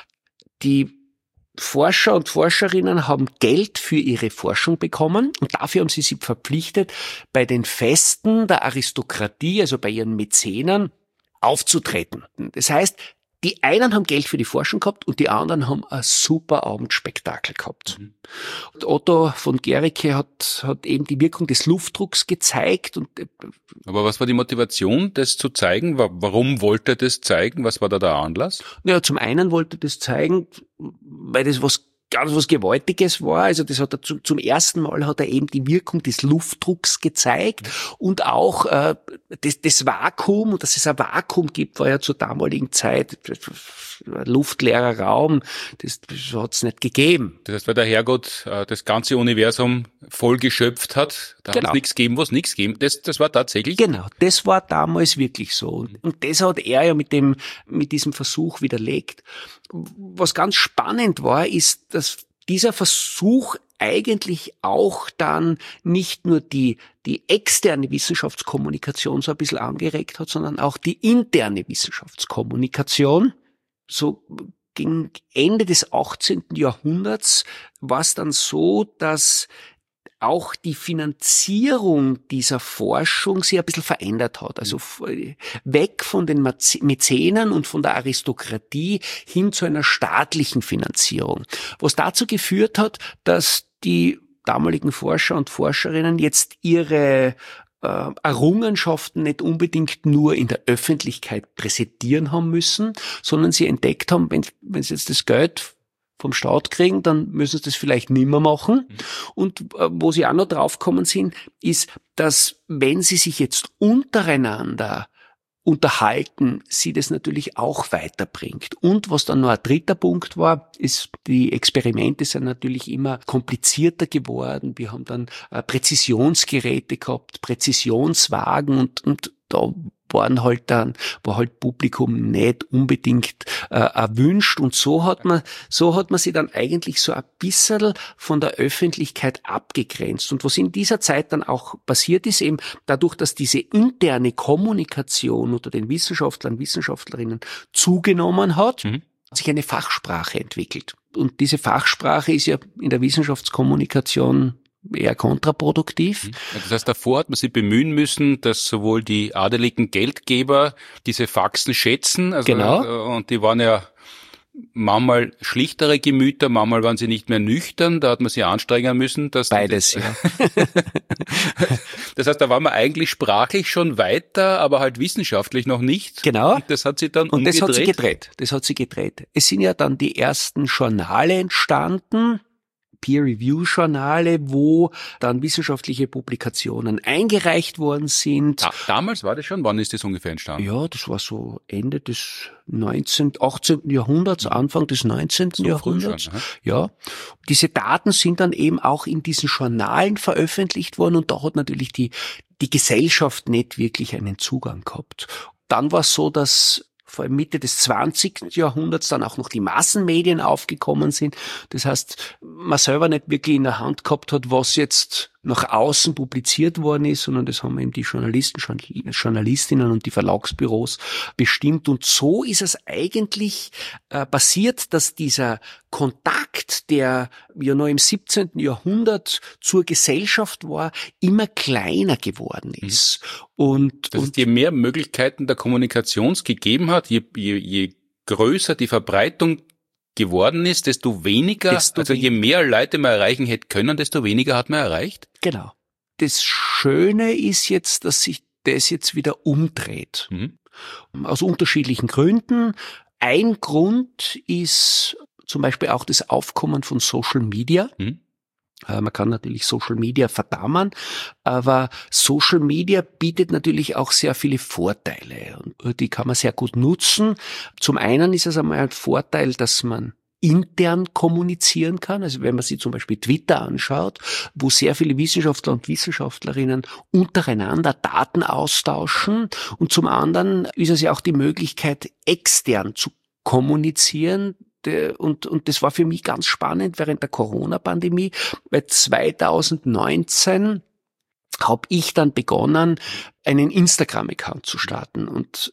Die Forscher und Forscherinnen haben Geld für ihre Forschung bekommen und dafür haben sie sich verpflichtet, bei den Festen der Aristokratie, also bei ihren Mäzenen, aufzutreten. Das heißt, die einen haben Geld für die Forschung gehabt und die anderen haben ein super Abendspektakel gehabt. Und Otto von Guericke hat eben die Wirkung des Luftdrucks gezeigt. Aber was war die Motivation, das zu zeigen? Warum wollte er das zeigen? Was war da der Anlass? Ja, zum einen wollte er das zeigen, weil das was Gewaltiges war. Also das hat er zum ersten Mal hat er eben die Wirkung des Luftdrucks gezeigt und auch das Vakuum, und dass es ein Vakuum gibt, war ja zur damaligen Zeit ein luftleerer Raum, das hat es nicht gegeben. Das heißt, weil der Herrgott das ganze Universum voll geschöpft hat, da hat es nichts gegeben, was nichts gegeben. Das war tatsächlich? Genau, das war damals wirklich so. Und das hat er ja mit diesem Versuch widerlegt. Was ganz spannend war, ist, dass dieser Versuch eigentlich auch dann nicht nur die externe Wissenschaftskommunikation so ein bisschen angeregt hat, sondern auch die interne Wissenschaftskommunikation. So gegen Ende des 18. Jahrhunderts war es dann so, dass auch die Finanzierung dieser Forschung sich ein bisschen verändert hat. Also weg von den Mäzenen und von der Aristokratie hin zu einer staatlichen Finanzierung. Was dazu geführt hat, dass die damaligen Forscher und Forscherinnen jetzt ihre Errungenschaften nicht unbedingt nur in der Öffentlichkeit präsentieren haben müssen, sondern sie entdeckt haben, wenn sie jetzt das Geld vom Staat kriegen, dann müssen sie das vielleicht nimmer machen. Und wo sie auch noch draufgekommen sind, ist, dass wenn sie sich jetzt untereinander unterhalten, sie das natürlich auch weiterbringt. Und was dann noch ein dritter Punkt war, ist, die Experimente sind natürlich immer komplizierter geworden. Wir haben dann Präzisionsgeräte gehabt, Präzisionswagen und da war halt Publikum nicht unbedingt erwünscht, und so hat man sich dann eigentlich so ein bisschen von der Öffentlichkeit abgegrenzt. Und was in dieser Zeit dann auch passiert ist, eben dadurch, dass diese interne Kommunikation unter den Wissenschaftlern, Wissenschaftlerinnen zugenommen hat, hat sich eine Fachsprache entwickelt. Und diese Fachsprache ist ja in der Wissenschaftskommunikation eher kontraproduktiv. Das heißt, davor hat man sich bemühen müssen, dass sowohl die adeligen Geldgeber diese Faxen schätzen, also, genau. Und die waren ja manchmal schlichtere Gemüter, manchmal waren sie nicht mehr nüchtern, da hat man sich anstrengen müssen. Dass beides, ja. Das heißt, da waren wir eigentlich sprachlich schon weiter, aber halt wissenschaftlich noch nicht. Genau. Und das hat sich dann umgedreht. Das hat sie gedreht. Es sind ja dann die ersten Journale entstanden, Peer-Review-Journale, wo dann wissenschaftliche Publikationen eingereicht worden sind. Damals war das schon? Wann ist das ungefähr entstanden? Ja, das war so Ende des 18. Jahrhunderts, Anfang des 19. So Jahrhunderts. Schon, ja. Diese Daten sind dann eben auch in diesen Journalen veröffentlicht worden, und da hat natürlich die Gesellschaft nicht wirklich einen Zugang gehabt. Dann war es so, dass vor allem Mitte des 20. Jahrhunderts dann auch noch die Massenmedien aufgekommen sind. Das heißt, man selber nicht wirklich in der Hand gehabt hat, was jetzt nach außen publiziert worden ist, sondern das haben eben die Journalisten, Journalistinnen und die Verlagsbüros bestimmt. Und so ist es eigentlich passiert, dass dieser Kontakt, der ja noch im 17. Jahrhundert zur Gesellschaft war, immer kleiner geworden ist. Und je mehr Möglichkeiten der Kommunikation es gegeben hat, je größer die Verbreitung geworden ist, desto weniger, je mehr Leute man erreichen hätte können, desto weniger hat man erreicht? Genau. Das Schöne ist jetzt, dass sich das jetzt wieder umdreht. Aus unterschiedlichen Gründen. Ein Grund ist zum Beispiel auch das Aufkommen von Social Media. Man kann natürlich Social Media verdammen, aber Social Media bietet natürlich auch sehr viele Vorteile, und die kann man sehr gut nutzen. Zum einen ist es einmal ein Vorteil, dass man intern kommunizieren kann. Also wenn man sich zum Beispiel Twitter anschaut, wo sehr viele Wissenschaftler und Wissenschaftlerinnen untereinander Daten austauschen, und zum anderen ist es ja auch die Möglichkeit, extern zu kommunizieren. Und das war für mich ganz spannend während der Corona-Pandemie, weil 2019 habe ich dann begonnen, einen Instagram-Account zu starten. Und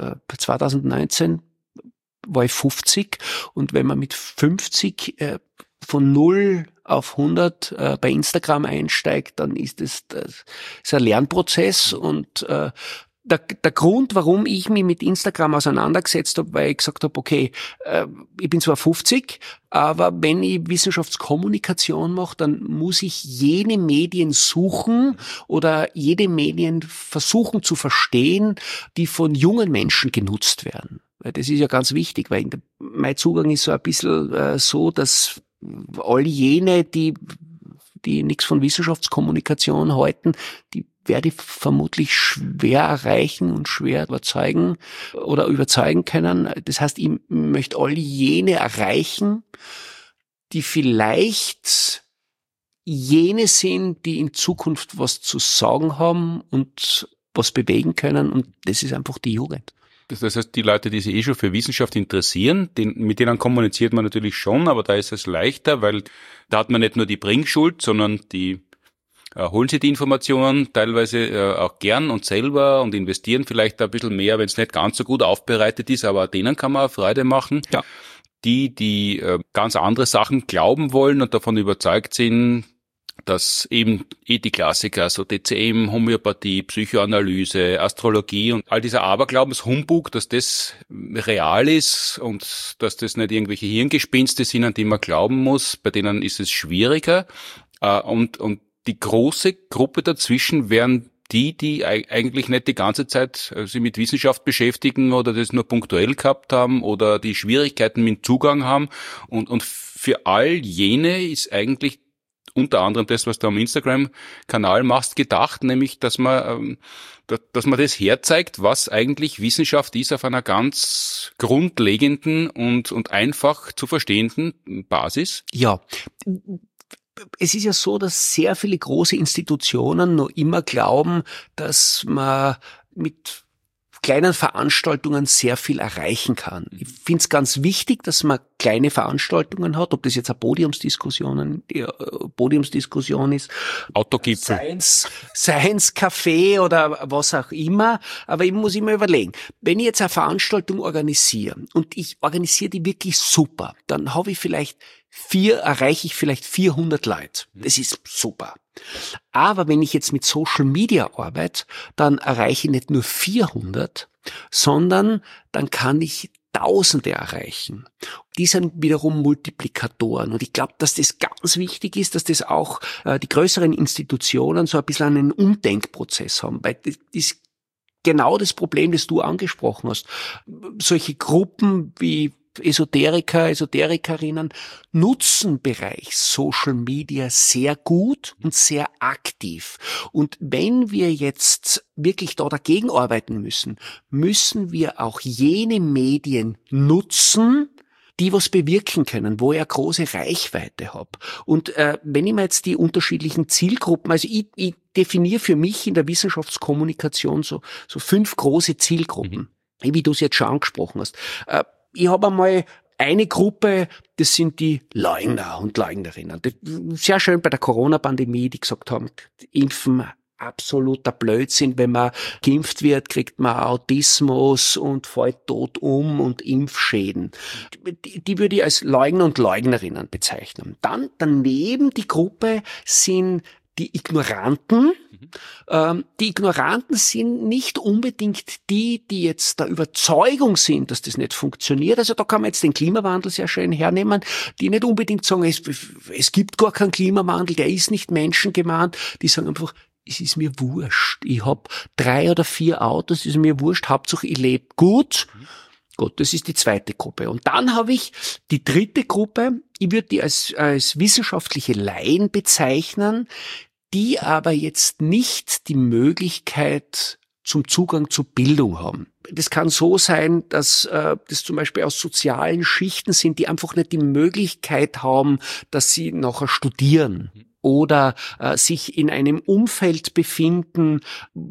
2019 war ich 50, und wenn man mit 50 von 0 auf 100 bei Instagram einsteigt, dann ist das ist ein Lernprozess. Und der Grund, warum ich mich mit Instagram auseinandergesetzt habe, weil ich gesagt habe, okay, ich bin zwar 50, aber wenn ich Wissenschaftskommunikation mache, dann muss ich jene Medien suchen oder jede Medien versuchen zu verstehen, die von jungen Menschen genutzt werden. Weil das ist ja ganz wichtig, weil mein Zugang ist so ein bisschen so, dass all jene, die nichts von Wissenschaftskommunikation halten, die werde ich vermutlich schwer erreichen und schwer überzeugen können. Das heißt, ich möchte all jene erreichen, die vielleicht jene sind, die in Zukunft was zu sagen haben und was bewegen können, und das ist einfach die Jugend. Das heißt, die Leute, die sich schon für Wissenschaft interessieren, mit denen kommuniziert man natürlich schon, aber da ist es leichter, weil da hat man nicht nur die Bringschuld, sondern die holen sich die Informationen teilweise auch gern und selber und investieren vielleicht ein bisschen mehr, wenn es nicht ganz so gut aufbereitet ist, aber denen kann man auch Freude machen. Ja. Die ganz andere Sachen glauben wollen und davon überzeugt sind, dass eben die Klassiker, so TCM, Homöopathie, Psychoanalyse, Astrologie und all dieser Aberglaubenshumbug, dass das real ist und dass das nicht irgendwelche Hirngespinste sind, an die man glauben muss, bei denen ist es schwieriger. Und die große Gruppe dazwischen wären die eigentlich nicht die ganze Zeit sich mit Wissenschaft beschäftigen oder das nur punktuell gehabt haben oder die Schwierigkeiten mit Zugang haben. Und für all jene ist eigentlich unter anderem das, was du am Instagram-Kanal machst, gedacht, nämlich, dass man das herzeigt, was eigentlich Wissenschaft ist auf einer ganz grundlegenden und einfach zu verstehenden Basis. Ja. Es ist ja so, dass sehr viele große Institutionen noch immer glauben, dass man mit kleinen Veranstaltungen sehr viel erreichen kann. Ich finde es ganz wichtig, dass man kleine Veranstaltungen hat, ob das jetzt eine Podiumsdiskussion ist, Autogipfel, Science Café oder was auch immer. Aber ich muss immer überlegen, wenn ich jetzt eine Veranstaltung organisiere und ich organisiere die wirklich super, dann erreiche ich vielleicht 400 Leute. Das ist super. Aber wenn ich jetzt mit Social Media arbeite, dann erreiche ich nicht nur 400, sondern dann kann ich Tausende erreichen. Die sind wiederum Multiplikatoren. Und ich glaube, dass das ganz wichtig ist, dass das auch die größeren Institutionen so ein bisschen einen Umdenkprozess haben. Weil das ist genau das Problem, das du angesprochen hast. Solche Gruppen wie Esoterikerinnen nutzen Bereich Social Media sehr gut und sehr aktiv. Und wenn wir jetzt wirklich da dagegen arbeiten müssen wir auch jene Medien nutzen, die was bewirken können, wo ich eine große Reichweite habe. Und wenn ich mir jetzt die unterschiedlichen Zielgruppen, also ich definiere für mich in der Wissenschaftskommunikation so 5 große Zielgruppen, wie du es jetzt schon angesprochen hast. Ich habe einmal eine Gruppe, das sind die Leugner und Leugnerinnen. Sehr schön bei der Corona-Pandemie, die gesagt haben, Impfen absoluter Blödsinn. Wenn man geimpft wird, kriegt man Autismus und fällt tot um und Impfschäden. Die würde ich als Leugner und Leugnerinnen bezeichnen. Dann daneben die Gruppe sind die Ignoranten. Die Ignoranten sind nicht unbedingt die jetzt der Überzeugung sind, dass das nicht funktioniert. Also da kann man jetzt den Klimawandel sehr schön hernehmen, die nicht unbedingt sagen, es gibt gar keinen Klimawandel, der ist nicht menschengemahnt. Die sagen einfach, es ist mir wurscht. Ich habe 3 oder 4 Autos, es ist mir wurscht, Hauptsache ich lebe gut. Gut, das ist die zweite Gruppe. Und dann habe ich die dritte Gruppe, ich würde die als wissenschaftliche Laien bezeichnen, die aber jetzt nicht die Möglichkeit zum Zugang zu Bildung haben. Das kann so sein, dass das zum Beispiel aus sozialen Schichten sind, die einfach nicht die Möglichkeit haben, dass sie nachher studieren oder sich in einem Umfeld befinden,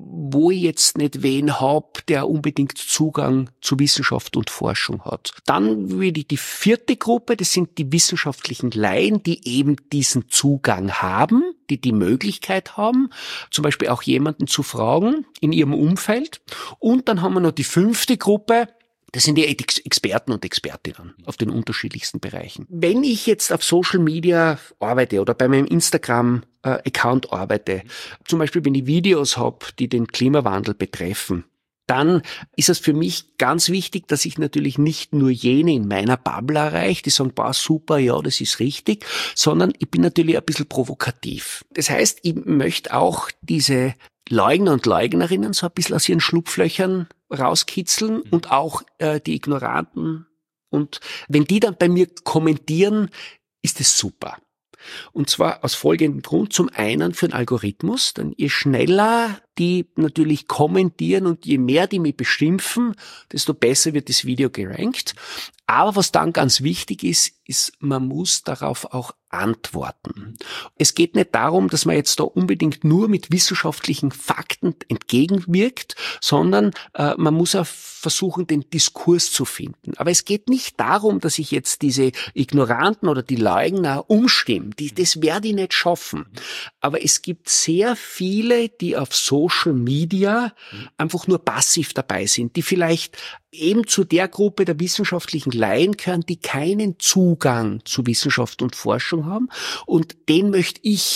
wo ich jetzt nicht wen hab, der unbedingt Zugang zu Wissenschaft und Forschung hat. Dann würde ich die vierte Gruppe, das sind die wissenschaftlichen Laien, die eben diesen Zugang haben, die Möglichkeit haben, zum Beispiel auch jemanden zu fragen in ihrem Umfeld. Und dann haben wir noch die fünfte Gruppe, das sind die Experten und Expertinnen auf den unterschiedlichsten Bereichen. Wenn ich jetzt auf Social Media arbeite oder bei meinem Instagram-Account arbeite, zum Beispiel wenn ich Videos habe, die den Klimawandel betreffen, dann ist es für mich ganz wichtig, dass ich natürlich nicht nur jene in meiner Bubble erreiche, die sagen, super, ja, das ist richtig, sondern ich bin natürlich ein bisschen provokativ. Das heißt, ich möchte auch diese Leugner und Leugnerinnen so ein bisschen aus ihren Schlupflöchern rauskitzeln und auch die Ignoranten. Und wenn die dann bei mir kommentieren, ist es super. Und zwar aus folgendem Grund. Zum einen für den Algorithmus, denn je schneller die natürlich kommentieren und je mehr die mich beschimpfen, desto besser wird das Video gerankt. Aber was dann ganz wichtig ist, man muss darauf auch antworten. Es geht nicht darum, dass man jetzt da unbedingt nur mit wissenschaftlichen Fakten entgegenwirkt, sondern man muss auch versuchen, den Diskurs zu finden. Aber es geht nicht darum, dass ich jetzt diese Ignoranten oder die Leugner umstimme. Das werde ich nicht schaffen. Aber es gibt sehr viele, die auf Social Media einfach nur passiv dabei sind, die vielleicht eben zu der Gruppe der wissenschaftlichen Laien gehören, die keinen Zugang zu Wissenschaft und Forschung haben. Und den möchte ich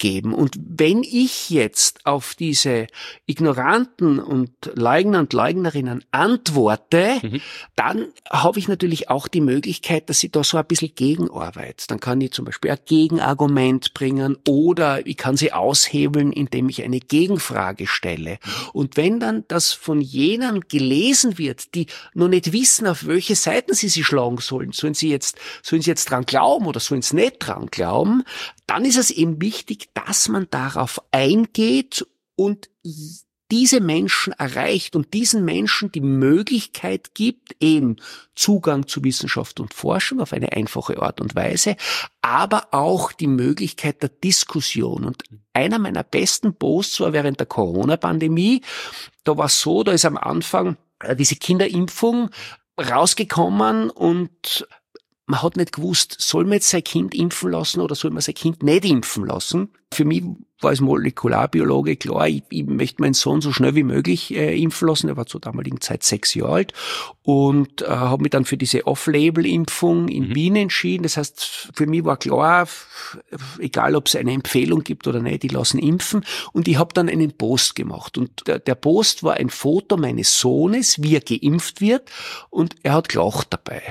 geben. Und wenn ich jetzt auf diese Ignoranten und Leugner und Leugnerinnen antworte, dann habe ich natürlich auch die Möglichkeit, dass ich da so ein bisschen gegenarbeite. Dann kann ich zum Beispiel ein Gegenargument bringen oder ich kann sie aushebeln, indem ich eine Gegenfrage stelle. Und wenn dann das von jenen gelesen wird, die noch nicht wissen, auf welche Seiten sie sich schlagen sollen, sollen sie jetzt dran glauben oder sollen sie nicht dran glauben, dann ist es eben wichtig, dass man darauf eingeht und diese Menschen erreicht und diesen Menschen die Möglichkeit gibt, eben Zugang zu Wissenschaft und Forschung auf eine einfache Art und Weise, aber auch die Möglichkeit der Diskussion. Und einer meiner besten Posts war während der Corona-Pandemie. Da war es so, da ist am Anfang diese Kinderimpfung rausgekommen und man hat nicht gewusst, soll man jetzt sein Kind impfen lassen oder soll man sein Kind nicht impfen lassen. Für mich war als Molekularbiologe klar, ich möchte meinen Sohn so schnell wie möglich impfen lassen. Er war zur damaligen Zeit 6 Jahre alt und habe mich dann für diese Off-Label-Impfung in Wien entschieden. Das heißt, für mich war klar, egal ob es eine Empfehlung gibt oder nicht, die lassen impfen. Und ich habe dann einen Post gemacht. Und der Post war ein Foto meines Sohnes, wie er geimpft wird, und er hat gelacht dabei.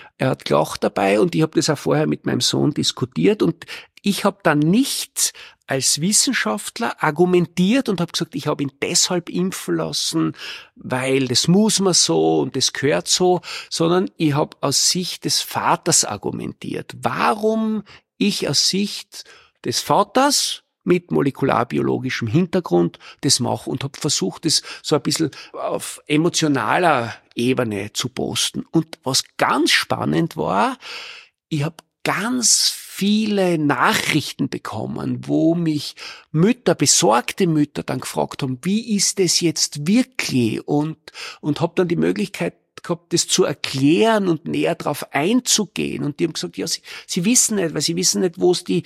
Und ich habe das auch vorher mit meinem Sohn diskutiert und ich habe dann nicht als Wissenschaftler argumentiert und habe gesagt, ich habe ihn deshalb impfen lassen, weil das muss man so und das gehört so, sondern ich habe aus Sicht des Vaters argumentiert. Warum ich aus Sicht des Vaters mit molekularbiologischem Hintergrund das mache und habe versucht, das so ein bisschen auf emotionaler Ebene zu posten. Und was ganz spannend war, ich habe ganz viele Nachrichten bekommen, wo mich besorgte Mütter dann gefragt haben, wie ist das jetzt wirklich? Und habe dann die Möglichkeit gehabt, das zu erklären und näher drauf einzugehen. Und die haben gesagt, ja, sie wissen nicht, weil sie wissen nicht, wo es die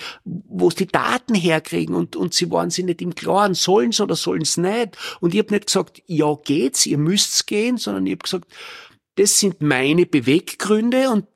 Daten herkriegen und sie waren sich nicht im Klaren, sollen sie oder sollen sie nicht. Und ich habe nicht gesagt, ja, geht's, ihr müsst's gehen, sondern ich habe gesagt, das sind meine Beweggründe und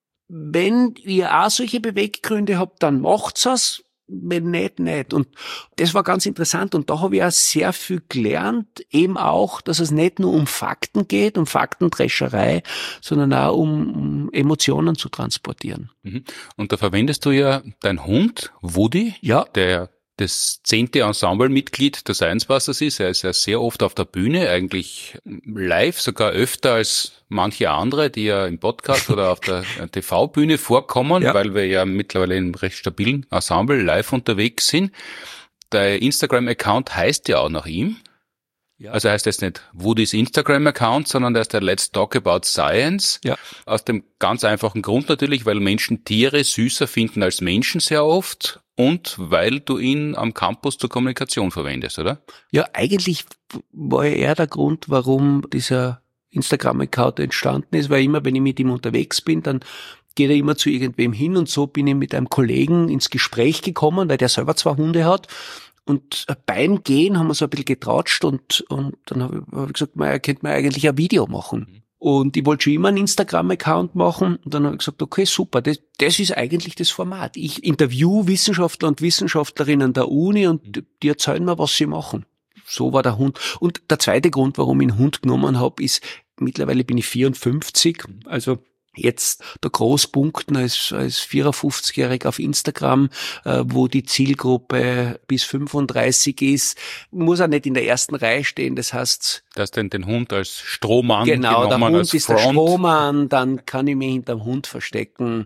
wenn ihr auch solche Beweggründe habt, dann macht's es. Wenn nicht, nicht. Und das war ganz interessant und da habe ich auch sehr viel gelernt, eben auch, dass es nicht nur um Fakten geht, um Faktendrescherei, sondern auch um Emotionen zu transportieren. Und da verwendest du ja deinen Hund, Woody, der das 10. Ensemblemitglied der Science Busters ist. Er ist ja sehr oft auf der Bühne, eigentlich live, sogar öfter als manche andere, die ja im Podcast oder auf der TV-Bühne vorkommen, weil wir ja mittlerweile in einem recht stabilen Ensemble live unterwegs sind. Der Instagram-Account heißt ja auch nach ihm. Ja. Also heißt jetzt nicht Woody's Instagram-Account, sondern der ist der Let's Talk About Science. Ja. Aus dem ganz einfachen Grund natürlich, weil Menschen Tiere süßer finden als Menschen sehr oft und weil du ihn am Campus zur Kommunikation verwendest, oder? Ja, eigentlich war ja eher der Grund, warum dieser Instagram-Account entstanden ist, weil immer, wenn ich mit ihm unterwegs bin, dann geht er immer zu irgendwem hin und so bin ich mit einem Kollegen ins Gespräch gekommen, weil der selber 2 Hunde hat. Und beim Gehen haben wir so ein bisschen getratscht und dann habe ich gesagt, könnte man eigentlich ein Video machen. Und ich wollte schon immer einen Instagram-Account machen und dann habe ich gesagt, okay, super, das ist eigentlich das Format. Ich interview Wissenschaftler und Wissenschaftlerinnen der Uni und die erzählen mir, was sie machen. So war der Hund. Und der zweite Grund, warum ich einen Hund genommen habe, ist, mittlerweile bin ich 54, also jetzt der Großpunkten als 54-Jähriger auf Instagram, wo die Zielgruppe bis 35 ist, muss er nicht in der ersten Reihe stehen. Das heißt, dass den Hund als Strohmann genau, genommen, der Hund als ist Front. Der Strohmann, dann kann ich mich hinterm Hund verstecken.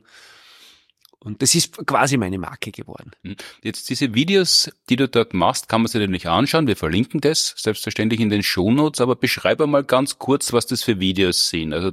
Und das ist quasi meine Marke geworden. Jetzt diese Videos, die du dort machst, kann man sich natürlich anschauen. Wir verlinken das selbstverständlich in den Shownotes, aber beschreib einmal ganz kurz, was das für Videos sind. Also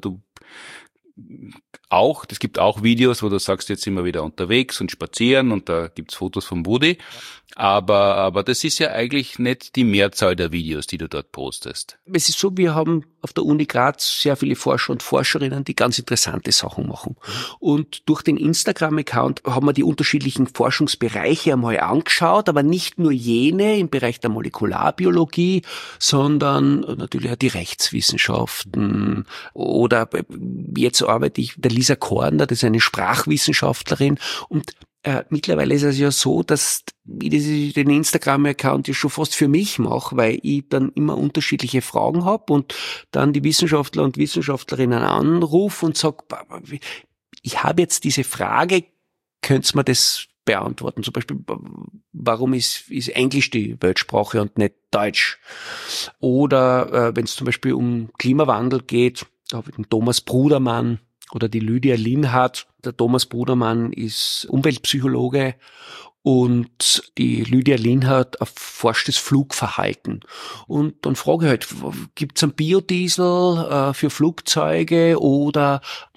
es gibt auch Videos, wo du sagst, jetzt sind wir wieder unterwegs und spazieren und da gibt's Fotos vom Woody. Aber das ist ja eigentlich nicht die Mehrzahl der Videos, die du dort postest. Es ist so, wir haben auf der Uni Graz sehr viele Forscher und Forscherinnen, die ganz interessante Sachen machen. Und durch den Instagram-Account haben wir die unterschiedlichen Forschungsbereiche einmal angeschaut, aber nicht nur jene im Bereich der Molekularbiologie, sondern natürlich auch die Rechtswissenschaften. Oder jetzt arbeite ich mit der Lisa Korner, das ist eine Sprachwissenschaftlerin. Und Mittlerweile ist es ja so, dass ich den Instagram-Account ja schon fast für mich mache, weil ich dann immer unterschiedliche Fragen habe und dann die Wissenschaftler und Wissenschaftlerinnen anrufe und sage, ich habe jetzt diese Frage, könnt's mir das beantworten? Zum Beispiel, warum ist Englisch die Weltsprache und nicht Deutsch? Oder wenn es zum Beispiel um Klimawandel geht, da habe ich den Thomas Brudermann oder die Lydia Linhardt. Der Thomas Brudermann ist Umweltpsychologe und die Lydia Linhardt erforscht das Flugverhalten. Und dann frage ich halt, gibt's einen Biodiesel für Flugzeuge oder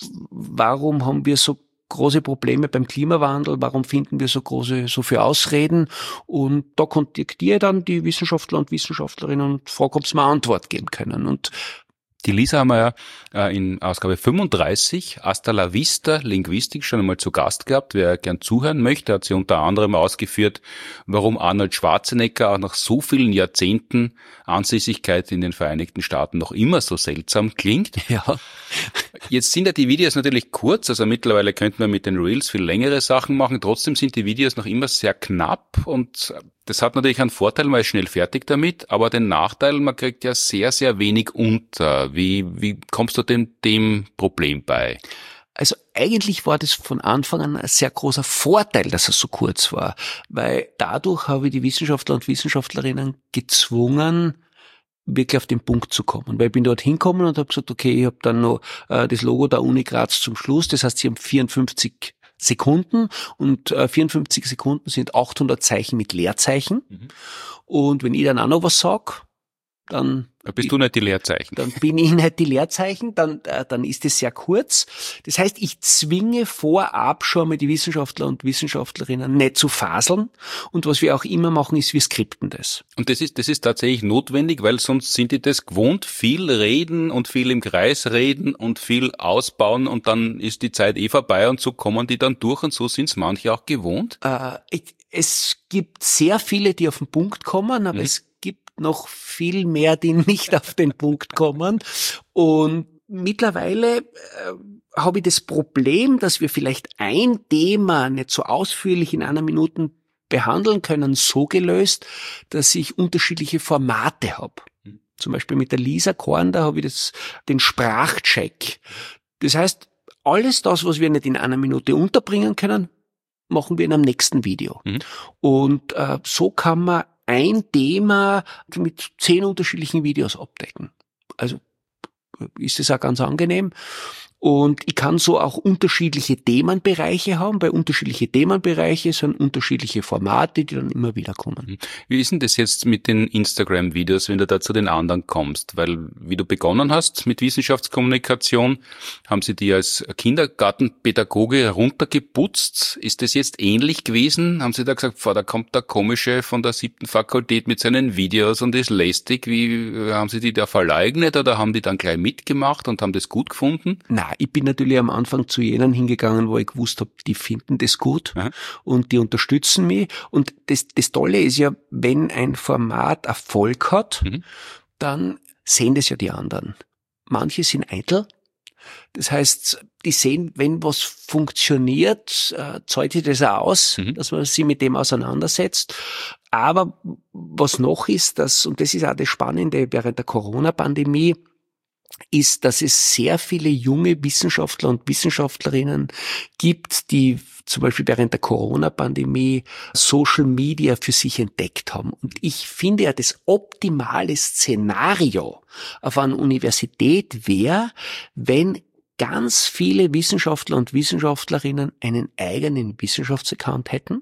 warum haben wir so große Probleme beim Klimawandel, warum finden wir so viele Ausreden? Und da kontaktiere ich dann die Wissenschaftler und Wissenschaftlerinnen und frage, ob sie mir eine Antwort geben können. Und die Lisa haben wir ja in Ausgabe 35, Hasta la Vista, Linguistik, schon einmal zu Gast gehabt. Wer gern zuhören möchte, hat sie unter anderem ausgeführt, warum Arnold Schwarzenegger auch nach so vielen Jahrzehnten Ansässigkeit in den Vereinigten Staaten noch immer so seltsam klingt. ja. Jetzt sind ja die Videos natürlich kurz, also mittlerweile könnte man mit den Reels viel längere Sachen machen. Trotzdem sind die Videos noch immer sehr knapp und das hat natürlich einen Vorteil, man ist schnell fertig damit, aber den Nachteil, man kriegt ja sehr, sehr wenig unter. Wie kommst du dem Problem bei? Also eigentlich war das von Anfang an ein sehr großer Vorteil, dass es so kurz war, weil dadurch habe ich die Wissenschaftler und Wissenschaftlerinnen gezwungen, wirklich auf den Punkt zu kommen. Weil ich bin dort hingekommen und habe gesagt, okay, ich habe dann noch das Logo der Uni Graz zum Schluss, das heißt, sie haben 54 Sekunden und 54 Sekunden sind 800 Zeichen mit Leerzeichen. Mhm. Und wenn ich dann auch noch was sag, dann bist du nicht die Leerzeichen. Dann bin ich nicht die Leerzeichen, dann ist es sehr kurz. Das heißt, ich zwinge vorab schon mal die Wissenschaftler und Wissenschaftlerinnen nicht zu faseln. Und was wir auch immer machen, ist, wir skripten das. Und das ist tatsächlich notwendig, weil sonst sind die das gewohnt, viel reden und viel im Kreis reden und viel ausbauen und dann ist die Zeit vorbei und so kommen die dann durch und so sind es manche auch gewohnt. Es gibt sehr viele, die auf den Punkt kommen, aber es gibt noch viel mehr, die nicht auf den Punkt kommen. Und mittlerweile habe ich das Problem, dass wir vielleicht ein Thema nicht so ausführlich in einer Minute behandeln können, so gelöst, dass ich unterschiedliche Formate habe. Zum Beispiel mit der Lisa Korn, da habe ich den Sprachcheck. Das heißt, alles das, was wir nicht in einer Minute unterbringen können, machen wir in einem nächsten Video. Mhm. Und so kann man ein Thema mit 10 unterschiedlichen Videos abdecken. Also ist es auch ganz angenehm. Und ich kann so auch unterschiedliche Themenbereiche haben. Bei unterschiedliche Themenbereiche sind unterschiedliche Formate, die dann immer wieder kommen. Wie ist denn das jetzt mit den Instagram-Videos, wenn du da zu den anderen kommst? Weil, wie du begonnen hast mit Wissenschaftskommunikation, haben sie die als Kindergartenpädagoge heruntergeputzt. Ist das jetzt ähnlich gewesen? Haben sie da gesagt, da kommt der Komische von der 7. Fakultät mit seinen Videos und ist lästig. Wie haben sie die da verleugnet oder haben die dann gleich mitgemacht und haben das gut gefunden? Na, ich bin natürlich am Anfang zu jenen hingegangen, wo ich gewusst habe, die finden das gut und die unterstützen mich. Und das Tolle ist ja, wenn ein Format Erfolg hat, dann sehen das ja die anderen. Manche sind eitel. Das heißt, die sehen, wenn was funktioniert, zahlt sich das auch aus, dass man sich mit dem auseinandersetzt. Aber was noch ist, und das ist auch das Spannende während der Corona-Pandemie, ist, dass es sehr viele junge Wissenschaftler und Wissenschaftlerinnen gibt, die zum Beispiel während der Corona-Pandemie Social Media für sich entdeckt haben. Und ich finde ja, das optimale Szenario auf einer Universität wäre, wenn ganz viele Wissenschaftler und Wissenschaftlerinnen einen eigenen Wissenschaftsaccount hätten,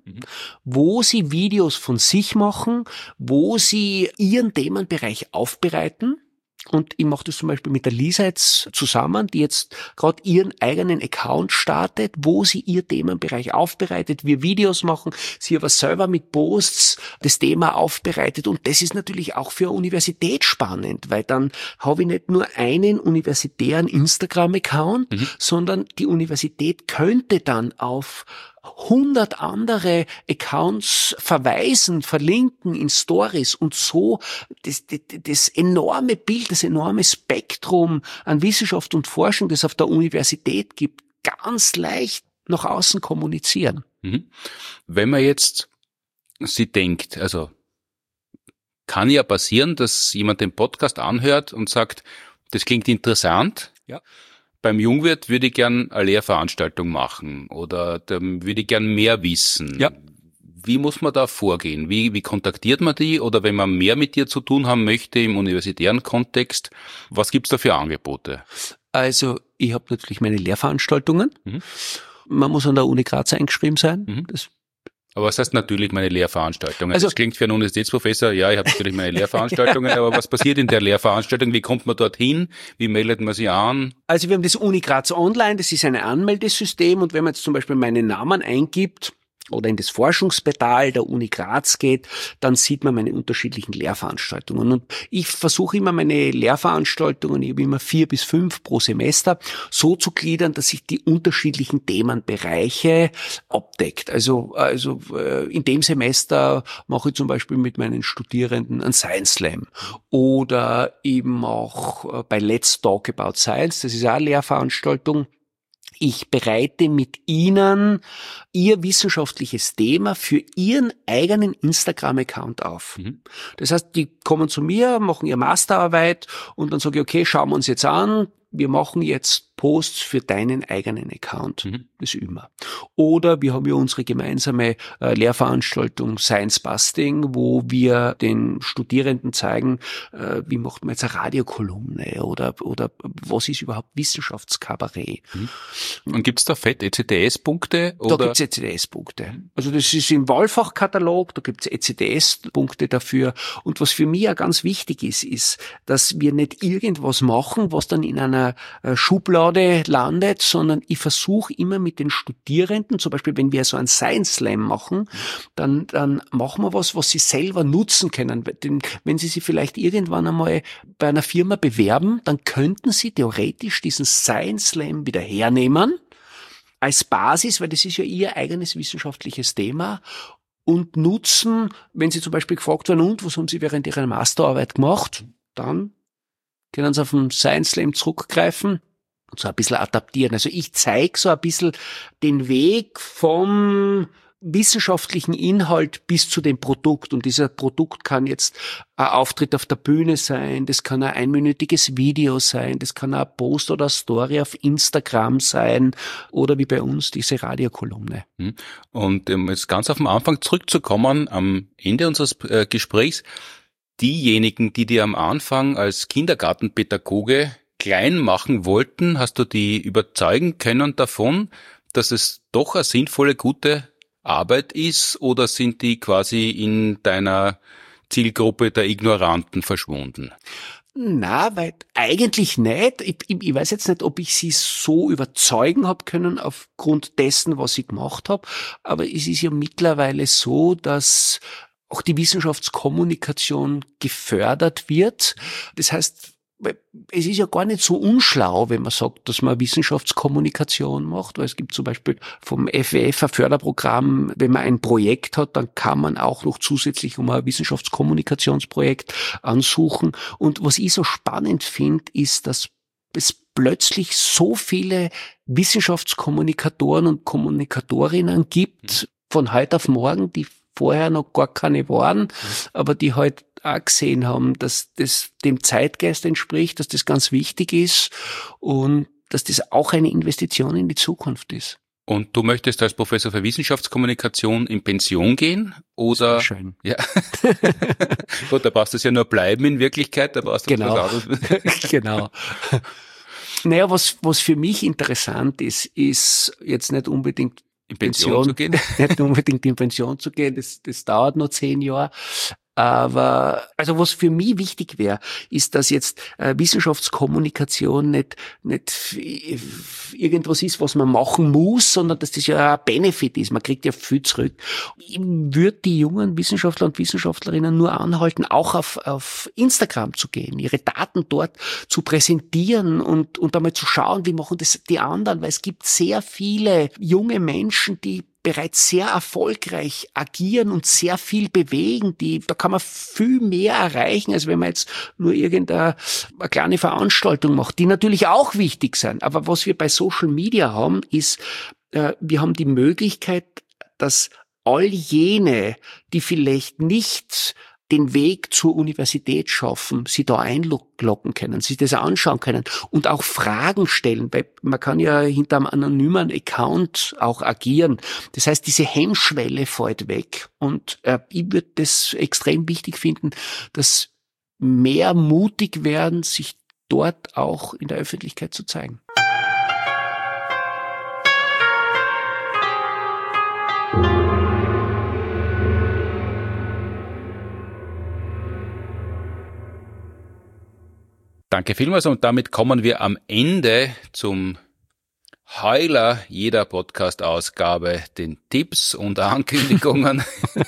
wo sie Videos von sich machen, wo sie ihren Themenbereich aufbereiten. Und ich mache das zum Beispiel mit der Lisa jetzt zusammen, die jetzt gerade ihren eigenen Account startet, wo sie ihr Themenbereich aufbereitet, wir Videos machen, sie aber selber mit Posts das Thema aufbereitet. Und das ist natürlich auch für eine Universität spannend, weil dann habe ich nicht nur einen universitären Instagram-Account, sondern die Universität könnte dann auf 100 andere Accounts verweisen, verlinken in Stories und so das enorme Bild, das enorme Spektrum an Wissenschaft und Forschung, das es auf der Universität gibt, ganz leicht nach außen kommunizieren. Mhm. Wenn man jetzt sie denkt, also kann ja passieren, dass jemand den Podcast anhört und sagt, das klingt interessant. Ja. Beim Jungwirt würde ich gern eine Lehrveranstaltung machen oder würde ich gern mehr wissen. Ja. Wie muss man da vorgehen? Wie kontaktiert man die? Oder wenn man mehr mit dir zu tun haben möchte im universitären Kontext, was gibt's da für Angebote? Also ich habe natürlich meine Lehrveranstaltungen. Man muss an der Uni Graz eingeschrieben sein. Aber was heißt natürlich meine Lehrveranstaltungen? Also, das klingt für einen Universitätsprofessor, ja, ich habe natürlich meine Lehrveranstaltungen, aber was passiert in der Lehrveranstaltung? Wie kommt man dorthin? Wie meldet man sie an? Also wir haben das Uni Graz Online, das ist ein Anmeldesystem und wenn man jetzt zum Beispiel meinen Namen eingibt, oder in das Forschungsportal der Uni Graz geht, dann sieht man meine unterschiedlichen Lehrveranstaltungen. Und ich versuche immer meine Lehrveranstaltungen, ich habe immer 4 bis 5 pro Semester, so zu gliedern, dass sich die unterschiedlichen Themenbereiche abdeckt. Also in dem Semester mache ich zum Beispiel mit meinen Studierenden einen Science Slam oder eben auch bei Let's Talk About Science, das ist auch eine Lehrveranstaltung. Ich bereite mit Ihnen Ihr wissenschaftliches Thema für Ihren eigenen Instagram-Account auf. Das heißt, die kommen zu mir, machen ihre Masterarbeit und dann sage ich, okay, schauen wir uns jetzt an, wir machen jetzt Posts für deinen eigenen Account. Das üben wir. Oder wir haben ja unsere gemeinsame Lehrveranstaltung Science Busting, wo wir den Studierenden zeigen, wie macht man jetzt eine Radiokolumne oder was ist überhaupt Wissenschaftskabarett. Und gibt's da fett ECTS-Punkte? Da gibt's ECTS-Punkte. Also das ist im Wahlfachkatalog, da gibt's ECTS-Punkte dafür. Und was für mich ja ganz wichtig ist, dass wir nicht irgendwas machen, was dann in einer Schublade landet, sondern ich versuche immer mit den Studierenden, zum Beispiel wenn wir so einen Science Slam machen, dann machen wir was sie selber nutzen können. Denn wenn sie sich vielleicht irgendwann einmal bei einer Firma bewerben, dann könnten sie theoretisch diesen Science Slam wieder hernehmen als Basis, weil das ist ja ihr eigenes wissenschaftliches Thema, und nutzen, wenn sie zum Beispiel gefragt werden, und was haben sie während ihrer Masterarbeit gemacht, dann können sie auf den Science Slam zurückgreifen und so ein bisschen adaptieren. Also ich zeige so ein bisschen den Weg vom wissenschaftlichen Inhalt bis zu dem Produkt. Und dieser Produkt kann jetzt ein Auftritt auf der Bühne sein, das kann ein einminütiges Video sein, das kann ein Post oder eine Story auf Instagram sein oder wie bei uns diese Radiokolumne. Und jetzt ganz auf den Anfang zurückzukommen, am Ende unseres Gesprächs, diejenigen, die dir am Anfang als Kindergartenpädagoge klein machen wollten, hast du die überzeugen können davon, dass es doch eine sinnvolle, gute Arbeit ist, oder sind die quasi in deiner Zielgruppe der Ignoranten verschwunden? Na, weil eigentlich nicht. Ich weiß jetzt nicht, ob ich sie so überzeugen habe können aufgrund dessen, was ich gemacht habe, aber es ist ja mittlerweile so, dass auch die Wissenschaftskommunikation gefördert wird. Das heißt, es ist ja gar nicht so unschlau, wenn man sagt, dass man Wissenschaftskommunikation macht, weil es gibt zum Beispiel vom FWF ein Förderprogramm, wenn man ein Projekt hat, dann kann man auch noch zusätzlich um ein Wissenschaftskommunikationsprojekt ansuchen. Und was ich so spannend finde, ist, dass es plötzlich so viele Wissenschaftskommunikatoren und Kommunikatorinnen gibt, von heute auf morgen, die vorher noch gar keine waren, aber die halt auch gesehen haben, dass das dem Zeitgeist entspricht, dass das ganz wichtig ist und dass das auch eine Investition in die Zukunft ist. Und du möchtest als Professor für Wissenschaftskommunikation in Pension gehen? Oder? Schön. Ja. Gut, da brauchst du es ja nur bleiben in Wirklichkeit, da brauchst du genau. was anderes. Genau. Naja, was für mich interessant ist jetzt nicht unbedingt in Pension zu gehen? Nicht unbedingt in Pension zu gehen, das dauert noch 10 Jahre. Aber also was für mich wichtig wäre, ist, dass jetzt Wissenschaftskommunikation nicht irgendwas ist, was man machen muss, sondern dass das ja ein Benefit ist. Man kriegt ja viel zurück. Ich würde die jungen Wissenschaftler und Wissenschaftlerinnen nur anhalten, auch auf Instagram zu gehen, ihre Daten dort zu präsentieren und einmal zu schauen, wie machen das die anderen, weil es gibt sehr viele junge Menschen, die bereits sehr erfolgreich agieren und sehr viel bewegen. Da kann man viel mehr erreichen, als wenn man jetzt nur irgendeine kleine Veranstaltung macht, die natürlich auch wichtig sind. Aber was wir bei Social Media haben, ist wir haben die Möglichkeit, dass all jene, die vielleicht nicht den Weg zur Universität schaffen, sie da einloggen können, sich das anschauen können und auch Fragen stellen, weil man kann ja hinter einem anonymen Account auch agieren. Das heißt, diese Hemmschwelle fällt weg und ich würde das extrem wichtig finden, dass mehr mutig werden, sich dort auch in der Öffentlichkeit zu zeigen. Danke vielmals und damit kommen wir am Ende zum Heuler jeder Podcast-Ausgabe, den Tipps und Ankündigungen.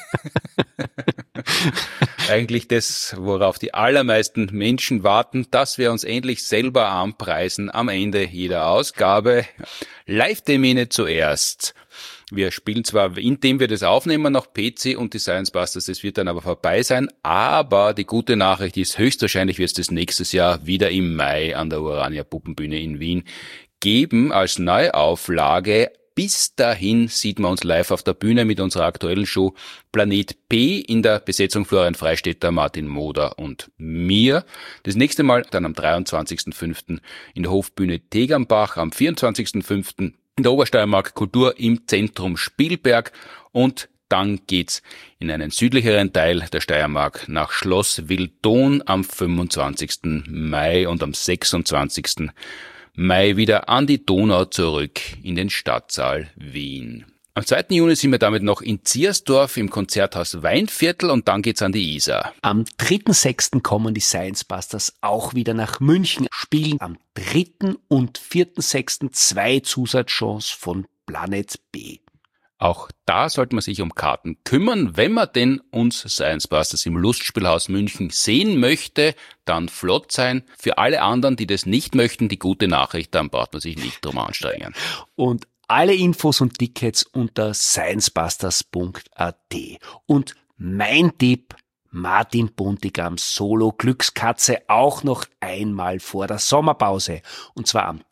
Eigentlich das, worauf die allermeisten Menschen warten, dass wir uns endlich selber anpreisen am Ende jeder Ausgabe. Live-Termine zuerst. Wir spielen zwar, indem wir das aufnehmen, noch PC und die Science Busters, das wird dann aber vorbei sein, aber die gute Nachricht ist, höchstwahrscheinlich wird es das nächstes Jahr wieder im Mai an der Urania Puppenbühne in Wien geben als Neuauflage. Bis dahin sieht man uns live auf der Bühne mit unserer aktuellen Show Planet P in der Besetzung Florian Freistetter, Martin Moder und mir. Das nächste Mal dann am 23.05. in der Hofbühne Tegernbach, am 24.05. in der Obersteiermark Kultur im Zentrum Spielberg und dann geht's in einen südlicheren Teil der Steiermark nach Schloss Wildon am 25. Mai und am 26. Mai wieder an die Donau zurück in den Stadtsaal Wien. Am 2. Juni sind wir damit noch in Ziersdorf im Konzerthaus Weinviertel und dann geht's an die Isar. Am 3.6. kommen die Science Busters auch wieder nach München, spielen am 3. und 4.6. 2 Zusatzshows von Planet B. Auch da sollte man sich um Karten kümmern. Wenn man denn uns Science Busters im Lustspielhaus München sehen möchte, dann flott sein. Für alle anderen, die das nicht möchten, die gute Nachricht, dann braucht man sich nicht drum anstrengen. Und alle Infos und Tickets unter sciencebusters.at. Und mein Tipp, Martin Buntigams Solo Glückskatze auch noch einmal vor der Sommerpause. Und zwar am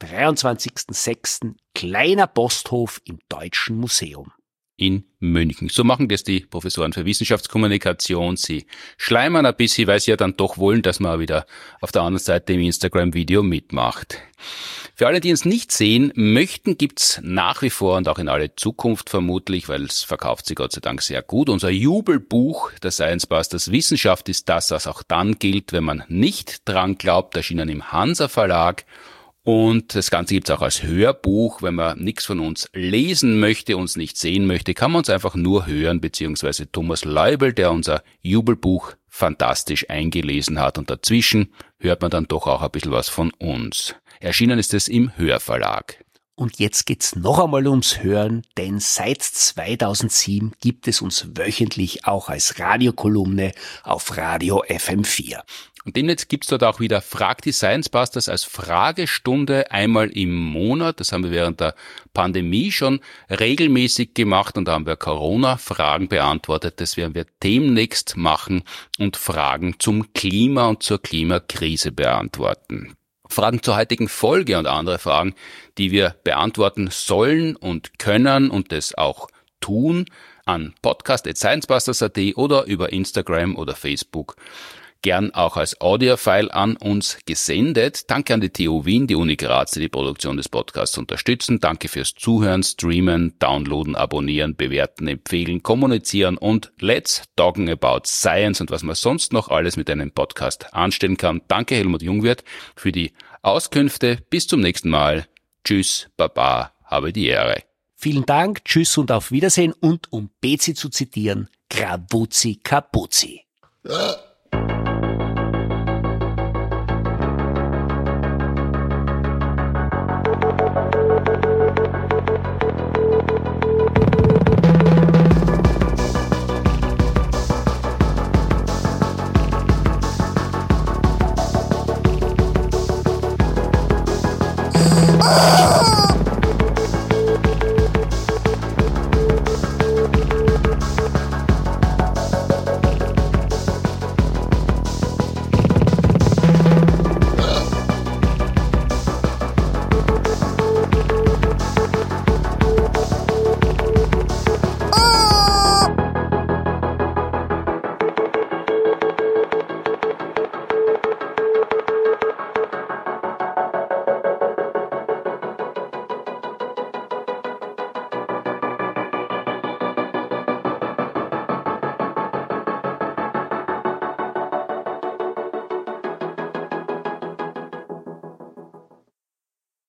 23.06. Kleiner Posthof im Deutschen Museum. In München. So machen das die Professoren für Wissenschaftskommunikation. Sie schleimern ein bisschen, weil sie ja dann doch wollen, dass man wieder auf der anderen Seite im Instagram-Video mitmacht. Für alle, die uns nicht sehen möchten, gibt's nach wie vor und auch in alle Zukunft vermutlich, weil es verkauft sich Gott sei Dank sehr gut, unser Jubelbuch der Science Busters Wissenschaft ist das, was auch dann gilt, wenn man nicht dran glaubt, erschienen im Hansa Verlag. Und das Ganze gibt's auch als Hörbuch. Wenn man nichts von uns lesen möchte, uns nicht sehen möchte, kann man uns einfach nur hören, beziehungsweise Thomas Leubel, der unser Jubelbuch fantastisch eingelesen hat. Und dazwischen hört man dann doch auch ein bisschen was von uns. Erschienen ist es im Hörverlag. Und jetzt geht's noch einmal ums Hören, denn seit 2007 gibt es uns wöchentlich auch als Radiokolumne auf Radio FM4. Und demnächst gibt's dort auch wieder Frag die Science Busters als Fragestunde einmal im Monat. Das haben wir während der Pandemie schon regelmäßig gemacht und da haben wir Corona-Fragen beantwortet. Das werden wir demnächst machen und Fragen zum Klima und zur Klimakrise beantworten. Fragen zur heutigen Folge und andere Fragen, die wir beantworten sollen und können und das auch tun, an podcast@sciencebusters.at oder über Instagram oder Facebook. Gern auch als Audiofile an uns gesendet. Danke an die TU Wien, die Uni Graz, die die Produktion des Podcasts unterstützen. Danke fürs Zuhören, Streamen, Downloaden, Abonnieren, Bewerten, Empfehlen, Kommunizieren und let's talking about science und was man sonst noch alles mit einem Podcast anstellen kann. Danke Helmut Jungwirth für die Auskünfte. Bis zum nächsten Mal. Tschüss, Baba, habe die Ehre. Vielen Dank, tschüss und auf Wiedersehen und um Bezi zu zitieren, Gravuzzi Capuzzi.